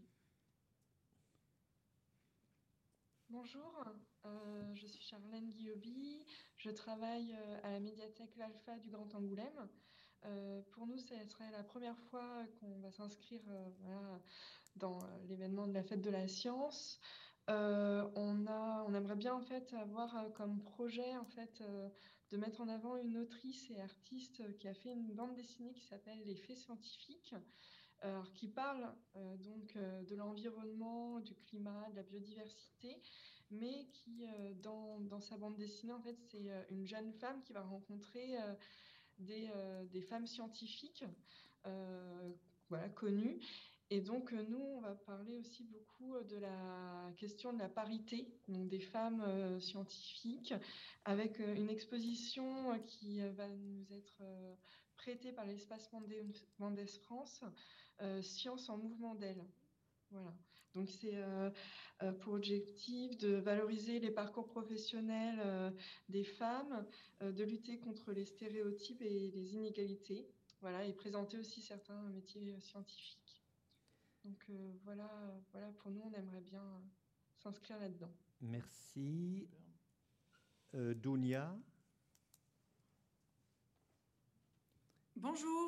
Bonjour, euh, je suis Charlène Guilloby. Je travaille euh, à la médiathèque L'Alpha du Grand Angoulême. Euh, pour nous, ce serait la première fois qu'on va s'inscrire euh, voilà, dans l'événement de la Fête de la Science. Euh, on, a, on aimerait bien en fait avoir euh, comme projet en fait euh, de mettre en avant une autrice et artiste qui a fait une bande dessinée qui s'appelle Les Faits scientifiques, euh, qui parle euh, donc euh, de l'environnement, du climat, de la biodiversité, mais qui euh, dans, dans sa bande dessinée en fait c'est euh, une jeune femme qui va rencontrer euh, des, euh, des femmes scientifiques euh, voilà, connues. Et donc, nous, on va parler aussi beaucoup de la question de la parité, donc des femmes euh, scientifiques, avec euh, une exposition euh, qui euh, va nous être euh, prêtée par l'espace Mendès France, euh, Science en mouvement d'elle. Voilà. Donc, c'est euh, euh, pour objectif de valoriser les parcours professionnels euh, des femmes, euh, de lutter contre les stéréotypes et les inégalités, voilà, et présenter aussi certains métiers scientifiques. Donc euh, voilà, voilà, pour nous, on aimerait bien euh, s'inscrire là-dedans. Merci. Euh, Dounia. Bonjour,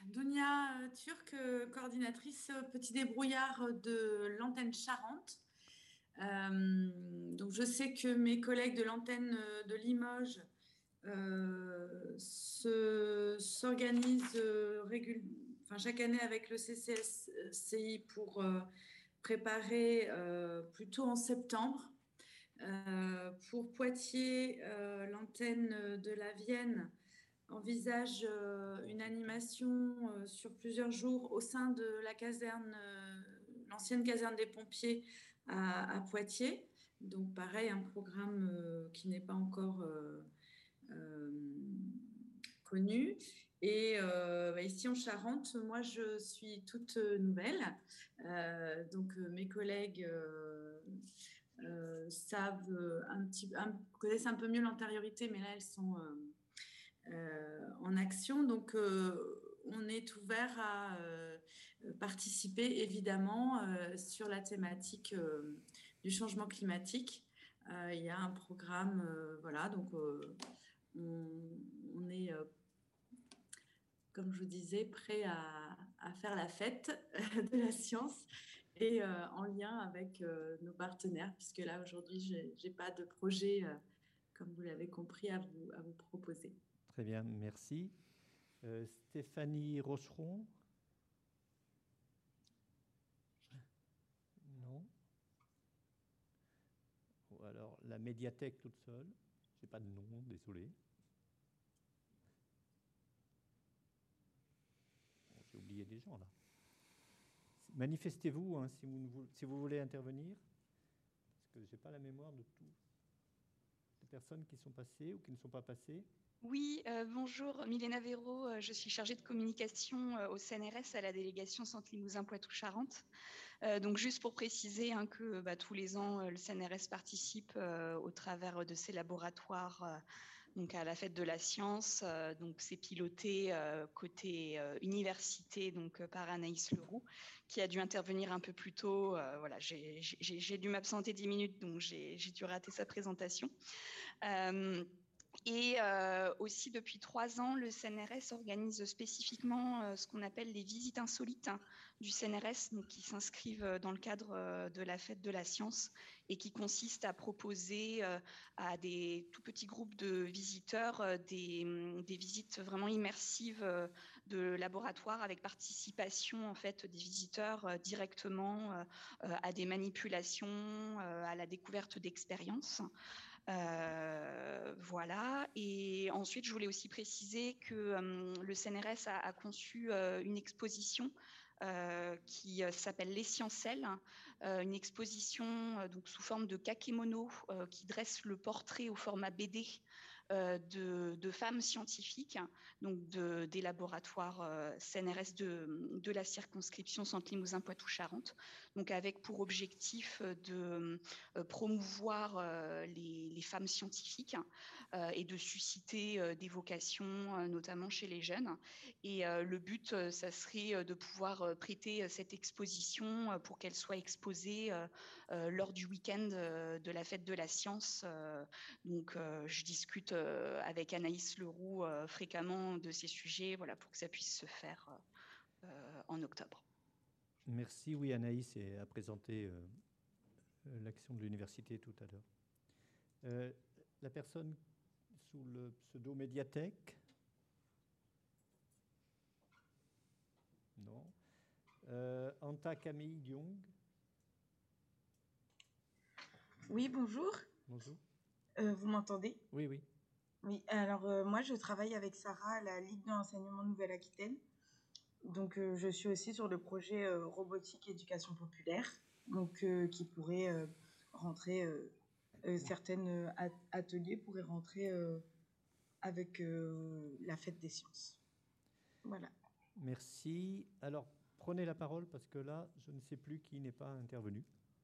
Dunia euh, Turc, euh, coordinatrice euh, petit débrouillard de l'antenne Charente. Euh, donc je sais que mes collègues de l'antenne euh, de Limoges euh, se- s'organisent euh, régul- enfin, chaque année avec le C C S C I pour euh, préparer euh, plutôt en septembre. Euh, pour Poitiers, euh, l'antenne de la Vienne envisage euh, une animation euh, sur plusieurs jours au sein de la caserne, euh, l'ancienne caserne des pompiers à, à Poitiers. Donc pareil, un programme euh, qui n'est pas encore euh, euh, connu. Et euh, bah, ici en Charente, moi je suis toute nouvelle. Euh, donc euh, mes collègues euh, euh, savent un petit, un, connaissent un peu mieux l'antériorité, mais là elles sont euh, euh, en action. Donc euh, on est ouvert à euh, participer évidemment euh, sur la thématique euh, du changement climatique. Euh, il y a un programme, euh, voilà, donc euh, on, on est, euh, comme je vous disais, prêt à, à faire la fête de la science et euh, en lien avec euh, nos partenaires, puisque là aujourd'hui, je n'ai pas de projet, euh, comme vous l'avez compris, à vous, à vous proposer. Très bien, merci. Euh, Stéphanie Rocheron. Non. Ou alors la médiathèque toute seule. Je n'ai pas de nom, désolé. Bon, j'ai oublié des gens là. Manifestez-vous hein, si, vous, si vous voulez intervenir, parce que je n'ai pas la mémoire de toutes les personnes qui sont passées ou qui ne sont pas passées. Oui, euh, bonjour, Milena Véro, euh, je suis chargée de communication euh, au C N R S à la délégation Centre-Limousin-Poitou-Charentes. Euh, donc juste pour préciser hein, que bah, tous les ans, euh, le C N R S participe euh, au travers de ses laboratoires euh, donc à la fête de la science. Euh, donc c'est piloté euh, côté euh, université donc euh, par Anaïs Leroux, qui a dû intervenir un peu plus tôt. Euh, voilà, j'ai, j'ai, j'ai dû m'absenter dix minutes, donc j'ai, j'ai dû rater sa présentation. Euh, Et euh, aussi, depuis trois ans, le C N R S organise spécifiquement euh, ce qu'on appelle les visites insolites hein, du C N R S, donc, qui s'inscrivent dans le cadre euh, de la fête de la science et qui consiste à proposer euh, à des tout petits groupes de visiteurs euh, des, des visites vraiment immersives euh, de laboratoire avec participation en fait des visiteurs euh, directement euh, à des manipulations, euh, à la découverte d'expériences. Euh, voilà. Et ensuite, je voulais aussi préciser que euh, le C N R S a, a conçu euh, une exposition euh, qui euh, s'appelle Les Sciencelles, euh, une exposition euh, donc sous forme de kakémono euh, qui dresse le portrait au format B D euh, de, de femmes scientifiques, donc de, des laboratoires euh, C N R S de, de la circonscription Centre-Limousin-Poitou-Charentes, donc avec pour objectif de euh, promouvoir euh, les, les femmes scientifiques euh, et de susciter euh, des vocations, euh, notamment chez les jeunes. Et euh, le but, euh, ça serait de pouvoir euh, prêter cette exposition euh, pour qu'elle soit exposée euh, euh, lors du week-end euh, de la fête de la science. Euh, donc, euh, je discute euh, avec Anaïs Leroux euh, fréquemment de ces sujets, voilà, pour que ça puisse se faire euh, en octobre. Merci. Oui, Anaïs a présenté euh, l'action de l'université tout à l'heure. Euh, la personne sous le pseudo médiathèque? Non. Euh, Anta Camille Diong? Oui, bonjour. Bonjour. Euh, vous m'entendez? Oui, oui. Oui, alors euh, moi je travaille avec Sarah à la Ligue de l'enseignement Nouvelle-Aquitaine. Donc euh, je suis aussi sur le projet euh, robotique éducation populaire, donc euh, qui pourrait euh, rentrer, euh, euh, certaines euh, ateliers pourraient rentrer euh, avec euh, la fête des sciences. Voilà. Merci. Alors prenez la parole parce que là je ne sais plus qui n'est pas intervenu.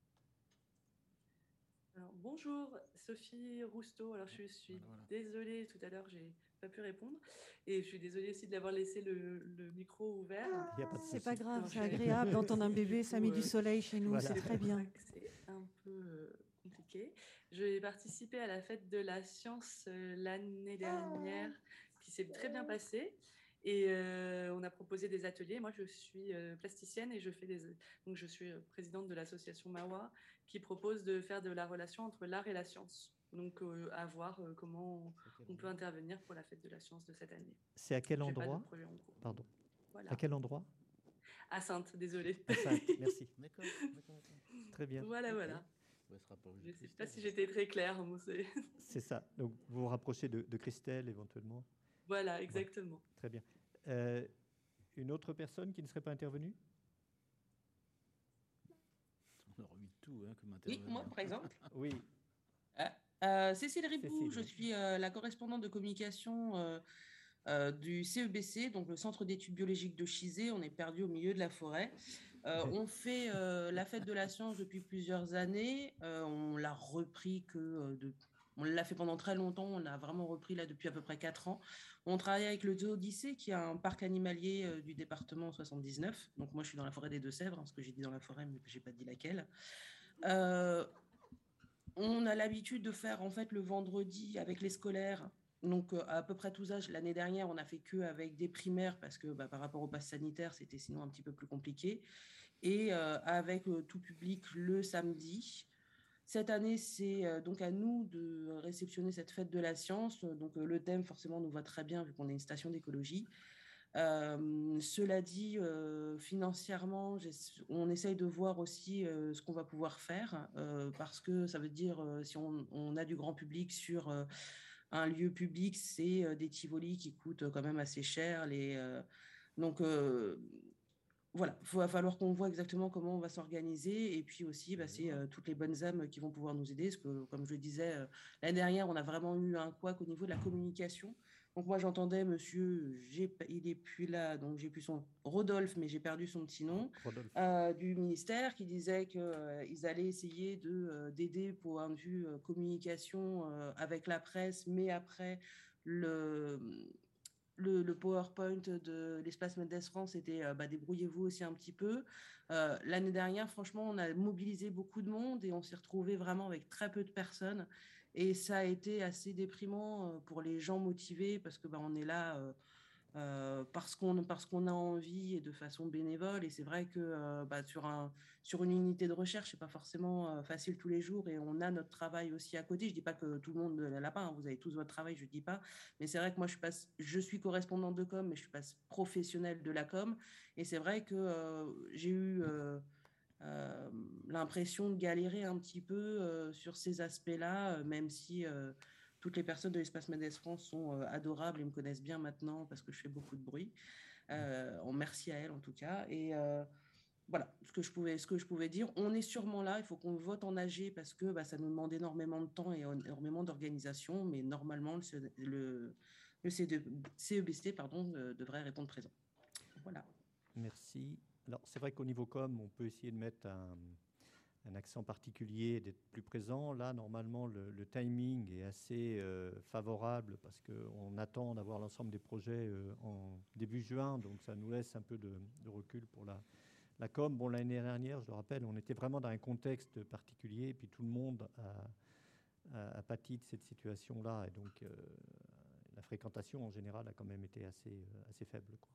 Alors, bonjour, Sophie Rousteau. Alors, je suis voilà. désolée, tout à l'heure, j'ai pas pu répondre. Et je suis désolée aussi de l'avoir laissé le, le micro ouvert. C'est pas grave, c'est agréable d'entendre un bébé, ça met du soleil chez nous, voilà. C'est très bien. C'est un peu compliqué. J'ai participé à la fête de la science l'année dernière, qui s'est très bien passée. Et euh, on a proposé des ateliers. Moi, je suis euh, plasticienne et je fais des. Donc, je suis présidente de l'association Mawa qui propose de faire de la relation entre l'art et la science. Donc, euh, à voir euh, comment on peut intervenir pour la fête de la science de cette année. C'est à quel J'ai pas de endroit? projet en cours. Pardon. Voilà. À quel endroit? À Sainte, désolée. À Sainte, merci. D'accord, d'accord, d'accord. Très bien. Voilà, Ok. voilà. Ouais, ce sera pas Je ne sais pas si j'étais très claire. Moi, c'est- C'est ça. Donc, vous vous rapprochez de, de Christelle éventuellement. voilà, exactement. Ouais. Très bien. Euh, une autre personne qui ne serait pas intervenue? On aurait eu tout hein, comme Oui, intervenant. moi, par exemple. Oui. Euh, euh, Cécile Ribou, Cécile, je oui. suis euh, la correspondante de communication euh, euh, du C E B C, donc le Centre d'études biologiques de Chizé. On est perdu au milieu de la forêt. Euh, on fait euh, la fête de la science depuis plusieurs années. Euh, on l'a repris que euh, de... On l'a fait pendant très longtemps. On l'a vraiment repris là depuis à peu près quatre ans. On travaille avec le Zoo Odyssée, qui est un parc animalier euh, du département soixante-dix-neuf. Donc moi, je suis dans la forêt des Deux-Sèvres, hein, ce que j'ai dit dans la forêt, mais j'ai pas dit laquelle. Euh, on a l'habitude de faire en fait le vendredi avec les scolaires, donc euh, à peu près tous âges. L'année dernière, on a fait que avec des primaires parce que bah, par rapport au pass sanitaire, c'était sinon un petit peu plus compliqué. Et euh, avec euh, tout public le samedi. Cette année, c'est euh, donc à nous de réceptionner cette fête de la science. Donc euh, le thème forcément nous va très bien vu qu'on est une station d'écologie. Euh, cela dit, euh, financièrement, on essaye de voir aussi euh, ce qu'on va pouvoir faire, euh, parce que ça veut dire, euh, si on, on a du grand public sur euh, un lieu public, c'est euh, des Tivoli qui coûtent quand même assez cher. Les, euh, donc, euh, voilà, il va falloir qu'on voit exactement comment on va s'organiser. Et puis aussi, bah, c'est euh, toutes les bonnes âmes qui vont pouvoir nous aider. Parce que, comme je le disais, euh, l'année dernière, on a vraiment eu un couac au niveau de la communication. Donc moi, j'entendais monsieur, j'ai, il n'est plus là, donc j'ai plus son Rodolphe, mais j'ai perdu son petit nom, euh, du ministère, qui disait qu'ils euh, allaient essayer de, euh, d'aider pour un de vue euh, communication euh, avec la presse, mais après le... Le, le PowerPoint de l'espace Mendes France était euh, bah, débrouillez-vous aussi un petit peu. Euh, l'année dernière, franchement, on a mobilisé beaucoup de monde et on s'est retrouvé vraiment avec très peu de personnes. Et ça a été assez déprimant euh, pour les gens motivés parce que bah, on est là euh, euh, parce qu'on parce qu'on a envie et de façon bénévole. Et c'est vrai que euh, bah, sur un sur une unité de recherche, c'est pas forcément euh, facile tous les jours. Et on a notre travail aussi à côté. Je dis pas que tout le monde ne l'a pas. Hein, vous avez tous votre travail, je dis pas. Mais c'est vrai que moi, je passe, je suis correspondante de com, mais je suis pas professionnelle de la com. Et c'est vrai que euh, j'ai eu euh, euh, l'impression de galérer un petit peu euh, sur ces aspects-là, euh, même si euh, toutes les personnes de l'espace Mendes France sont euh, adorables et me connaissent bien maintenant parce que je fais beaucoup de bruit. Euh, en merci à elles en tout cas. Et euh, voilà ce que je pouvais, ce que je pouvais dire. On est sûrement là. Il faut qu'on vote en A G parce que bah, ça nous demande énormément de temps et énormément d'organisation. Mais normalement, le, le, le C E B C pardon, euh, devrait répondre présent. Voilà. Merci. Alors, c'est vrai qu'au niveau com, on peut essayer de mettre un, un accent particulier, d'être plus présent. Là, normalement, le, le timing est assez euh, favorable parce qu'on attend d'avoir l'ensemble des projets euh, en début juin. Donc, ça nous laisse un peu de, de recul pour la, la com. Bon, l'année dernière, je le rappelle, on était vraiment dans un contexte particulier et puis tout le monde a, a, a pâti de cette situation-là. Et donc, euh, la fréquentation, en général, a quand même été assez, assez faible, quoi.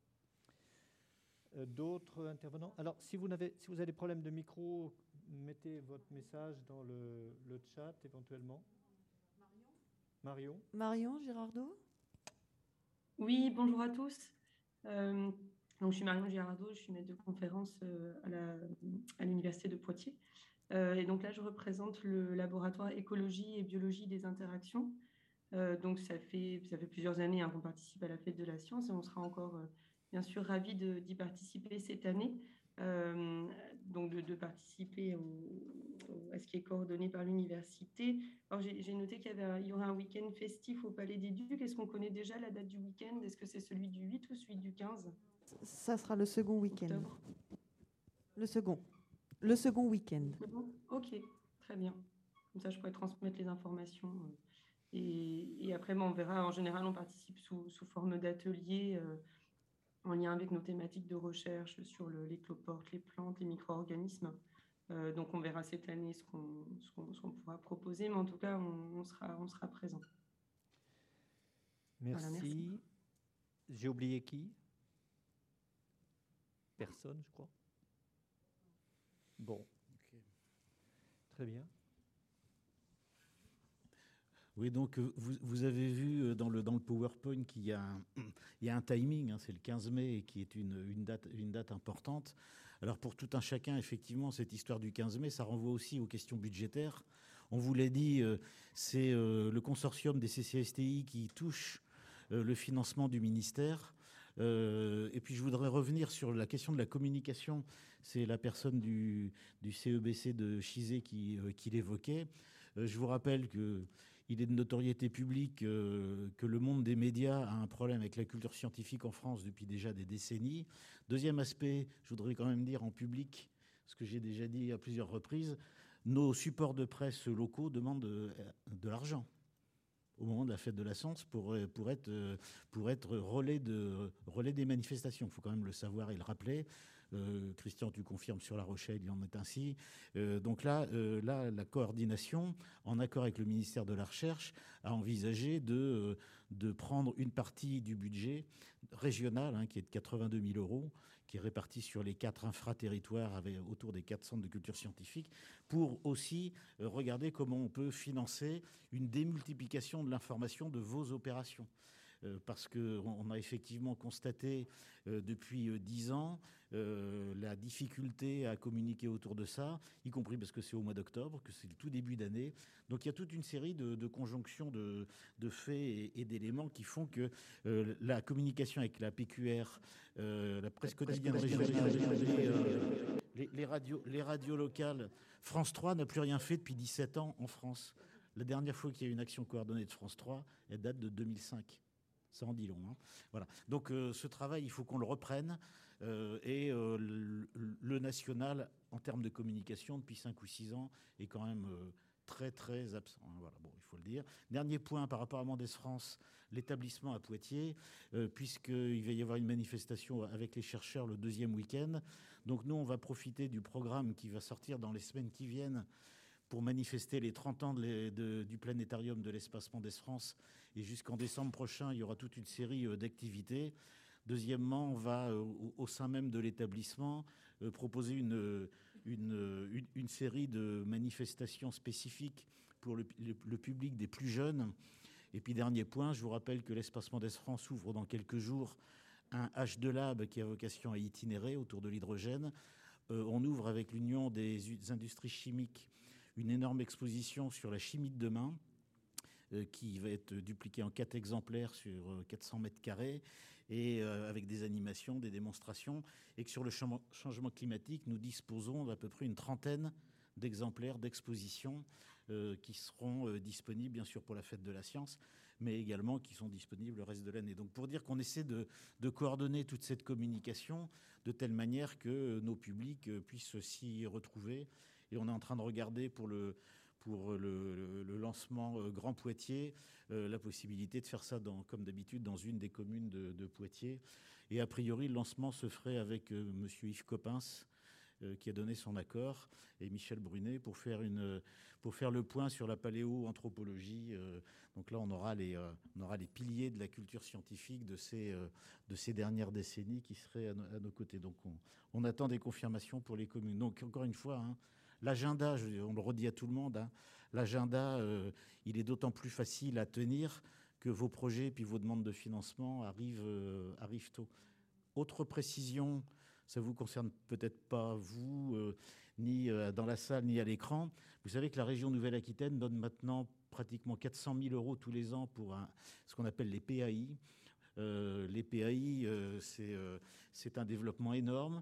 D'autres intervenants? Alors, si vous, n'avez, si vous avez des problèmes de micro, mettez votre message dans le, le chat éventuellement. Marion? Marion Girardot? Oui, bonjour à tous. Euh, donc, je suis Marion Girardot, je suis maître de conférence euh, à, la, à l'Université de Poitiers. Euh, et donc là, je représente le laboratoire écologie et biologie des interactions. Euh, donc, ça fait, ça fait plusieurs années hein, qu'on participe à la fête de la science et on sera encore... Euh, bien sûr ravis d'y participer cette année, euh, donc de, de participer au, au, à ce qui est coordonné par l'université. Alors j'ai noté qu'il y, avait, il y aurait un week-end festif au Palais des Ducs. Est-ce qu'on connaît déjà la date du week-end? Est-ce que c'est celui du huit ou celui du quinze? Ça sera le second week-end. Le second. Le second week-end. Ok, très bien. Comme ça, je pourrais transmettre les informations. Et, et après, bon, on verra. En général, on participe sous, sous forme d'ateliers euh, en lien avec nos thématiques de recherche sur le, les cloportes, les plantes, les micro-organismes. Euh, donc, on verra cette année ce qu'on ce qu'on, ce qu'on pourra proposer, mais en tout cas, on, on, sera, on sera présent. Merci. Voilà, merci. J'ai oublié qui? Personne, je crois. Bon. Okay. Très bien. Oui, donc vous, vous avez vu dans le, dans le PowerPoint qu'il y a un, il y a un timing, hein, c'est le quinze mai, et qui est une, une, date, une date importante. Alors pour tout un chacun, effectivement, cette histoire du quinze mai, ça renvoie aussi aux questions budgétaires. On vous l'a dit, euh, c'est euh, le consortium des C C S T I qui touche euh, le financement du ministère. Euh, et puis je voudrais revenir sur la question de la communication. C'est la personne du, du C E B C de Chizé qui, euh, qui l'évoquait. Euh, je vous rappelle que il est de notoriété publique euh, que le monde des médias a un problème avec la culture scientifique en France depuis déjà des décennies. Deuxième aspect, je voudrais quand même dire en public, ce que j'ai déjà dit à plusieurs reprises, nos supports de presse locaux demandent de, de l'argent au moment de la fête de la science pour, pour, être, pour être relais, de, relais des manifestations. Il faut quand même le savoir et le rappeler. Euh, Christian, tu confirmes, sur La Rochelle, il en est ainsi. Euh, donc là, euh, là, la coordination, en accord avec le ministère de la Recherche, a envisagé de, de prendre une partie du budget régional, hein, qui est de quatre-vingt-deux mille euros, qui est réparti sur les quatre infraterritoires avec, autour des quatre centres de culture scientifique, pour aussi euh, regarder comment on peut financer une démultiplication de l'information de vos opérations. Euh, parce qu'on a effectivement constaté euh, depuis euh, dix ans euh, la difficulté à communiquer autour de ça, y compris parce que c'est au mois d'octobre, que c'est le tout début d'année. Donc il y a toute une série de, de conjonctions de, de faits et, et d'éléments qui font que euh, la communication avec la P Q R, euh, la presse quotidienne régionale, les, euh, les, les, radios, les radios locales, France trois n'a plus rien fait depuis dix-sept ans en France. La dernière fois qu'il y a eu une action coordonnée de France trois, elle date de deux mille cinq. Ça en dit long. Hein. Voilà. Donc euh, ce travail, il faut qu'on le reprenne. Euh, et euh, le, le national, en termes de communication, depuis cinq ou six ans, est quand même euh, très, très absent. Hein. Voilà, bon, il faut le dire. Dernier point par rapport à Mendès France, l'établissement à Poitiers, euh, puisqu'il va y avoir une manifestation avec les chercheurs le deuxième week-end. Donc nous, on va profiter du programme qui va sortir dans les semaines qui viennent pour manifester les trente ans de les, de, du planétarium de l'espace Mendès France. Et jusqu'en décembre prochain, il y aura toute une série euh, d'activités. Deuxièmement, on va, euh, au, au sein même de l'établissement, euh, proposer une, une, une, une série de manifestations spécifiques pour le, le, le public des plus jeunes. Et puis, dernier point, je vous rappelle que l'espace Mendès France ouvre dans quelques jours un H deux Lab qui a vocation à itinérer autour de l'hydrogène. Euh, on ouvre avec l'Union des industries chimiques une énorme exposition sur la chimie de demain, euh, qui va être dupliquée en quatre exemplaires sur euh, quatre cents mètres carrés, et euh, avec des animations, des démonstrations, et que sur le changement, changement climatique, nous disposons d'à peu près une trentaine d'exemplaires d'expositions euh, qui seront euh, disponibles, bien sûr, pour la fête de la science, mais également qui sont disponibles le reste de l'année. Donc pour dire qu'on essaie de, de coordonner toute cette communication de telle manière que nos publics puissent s'y retrouver. Et on est en train de regarder pour le, pour le, le, le lancement euh, Grand Poitiers euh, la possibilité de faire ça, dans, comme d'habitude, dans une des communes de, de Poitiers. Et a priori, le lancement se ferait avec euh, monsieur Yves Coppens, euh, qui a donné son accord, et Michel Brunet, pour faire, une, pour faire le point sur la paléoanthropologie. Euh, donc là, on aura, les, euh, on aura les piliers de la culture scientifique de ces, euh, de ces dernières décennies qui seraient à, no, à nos côtés. Donc on, on attend des confirmations pour les communes. Donc encore une fois, hein, l'agenda, on le redit à tout le monde, hein, l'agenda, euh, il est d'autant plus facile à tenir que vos projets et puis vos demandes de financement arrivent, euh, arrivent tôt. Autre précision, ça ne vous concerne peut-être pas vous, euh, ni euh, dans la salle, ni à l'écran. Vous savez que la région Nouvelle-Aquitaine donne maintenant pratiquement quatre cent mille euros tous les ans pour un, ce qu'on appelle les P A I. Euh, les P A I, euh, c'est euh, c'est un développement énorme.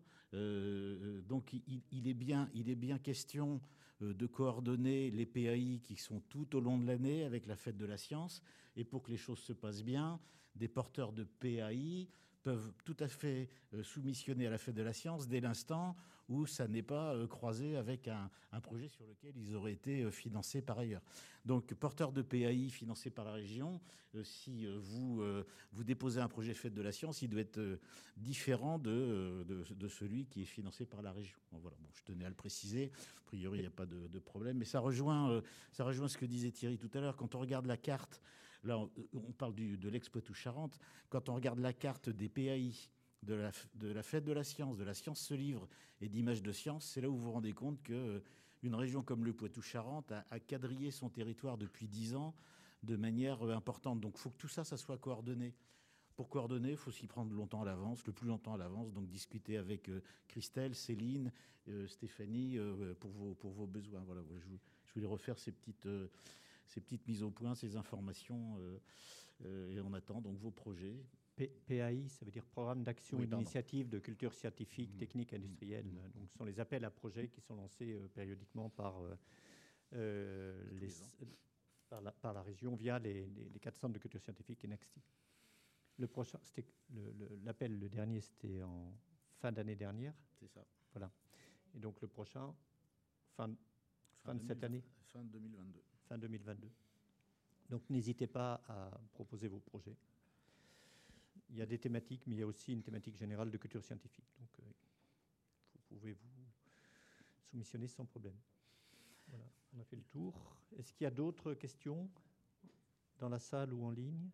Euh, donc, il, il, est bien, il est bien question euh, de coordonner les P A I qui sont tout au long de l'année avec la fête de la science. Et pour que les choses se passent bien, des porteurs de P A I peuvent tout à fait euh, soumissionner à la fête de la science dès l'instant où ça n'est pas euh, croisé avec un, un projet sur lequel ils auraient été euh, financés par ailleurs. Donc, porteur de P A I financé par la région, euh, si euh, vous, euh, vous déposez un projet fête de la science, il doit être euh, différent de, de, de celui qui est financé par la région. Bon, voilà, bon, je tenais à le préciser. A priori, il n'y a pas de, de problème. Mais ça rejoint, euh, ça rejoint ce que disait Thierry tout à l'heure. Quand on regarde la carte là, on, on parle du, de l'Ex-Poitou-Charentes. Quand on regarde la carte des P A I, de la, de la fête de la science, de la science se livre et d'images de science, c'est là où vous vous rendez compte qu'une région comme le Poitou-Charentes a, a quadrillé son territoire depuis dix ans de manière importante. Donc il faut que tout ça, ça soit coordonné. Pour coordonner, il faut s'y prendre longtemps à l'avance, le plus longtemps à l'avance, donc discuter avec euh, Christelle, Céline, euh, Stéphanie, euh, pour, vos, pour vos besoins. Voilà, je, je voulais refaire ces petites, euh, ces petites mises au point, ces informations, euh, euh, et on attend donc vos projets. P A I, ça veut dire Programme d'action Oui, et pardon. d'initiative de culture scientifique, mmh. technique, industrielle. Mmh. Donc, ce sont les appels à projets qui sont lancés euh, périodiquement par, euh, euh, les, par, la, par la région via les, les, les quatre centres de culture scientifique et Nexti. Le prochain, c'était le, le, l'appel, le dernier, c'était en fin d'année dernière. C'est ça. Voilà. Et donc le prochain, fin, fin, fin de deux mille vingt, cette année. Fin deux mille vingt-deux. Fin deux mille vingt-deux. Donc n'hésitez pas à proposer vos projets. Il y a des thématiques, mais il y a aussi une thématique générale de culture scientifique. Donc, euh, vous pouvez vous soumissionner sans problème. Voilà, on a fait le tour. Est-ce qu'il y a d'autres questions dans la salle ou en ligne?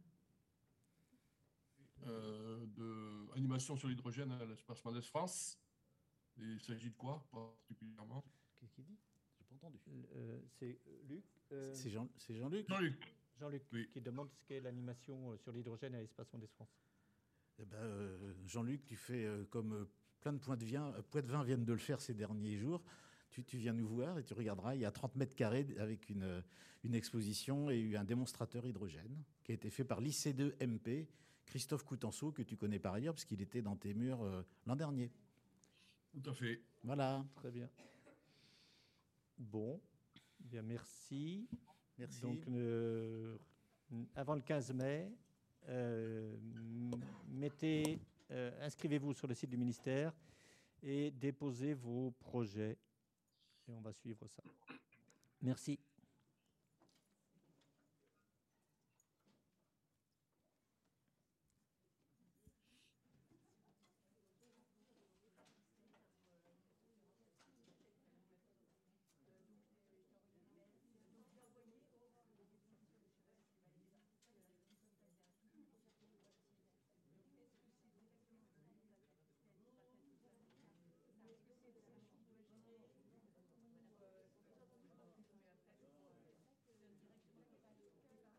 euh, de animation sur l'hydrogène à l'espace Mendes France. Et il s'agit de quoi particulièrement? Qu'est-ce qu'il dit? J'ai pas entendu. Euh, c'est Luc. Euh, c'est Jean, c'est Jean-Luc. Jean-Luc. Jean-Luc oui. Qui demande ce qu'est l'animation sur l'hydrogène à l'espace Mendes France. Eh ben, euh, Jean-Luc, tu fais euh, comme euh, plein de points de vin, euh, points de vin viennent de le faire ces derniers jours. Tu, tu viens nous voir et tu regarderas, il y a trente mètres carrés avec une, euh, une exposition et un démonstrateur hydrogène qui a été fait par l'I C deux M P, Christophe Coutenceau, que tu connais par ailleurs parce qu'il était dans tes murs euh, l'an dernier. Tout à fait. Voilà. Très bien. Bon, bien merci. Merci. Donc, euh, avant le quinze mai, euh, mettez, euh, inscrivez-vous sur le site du ministère et déposez vos projets. Et on va suivre ça. Merci.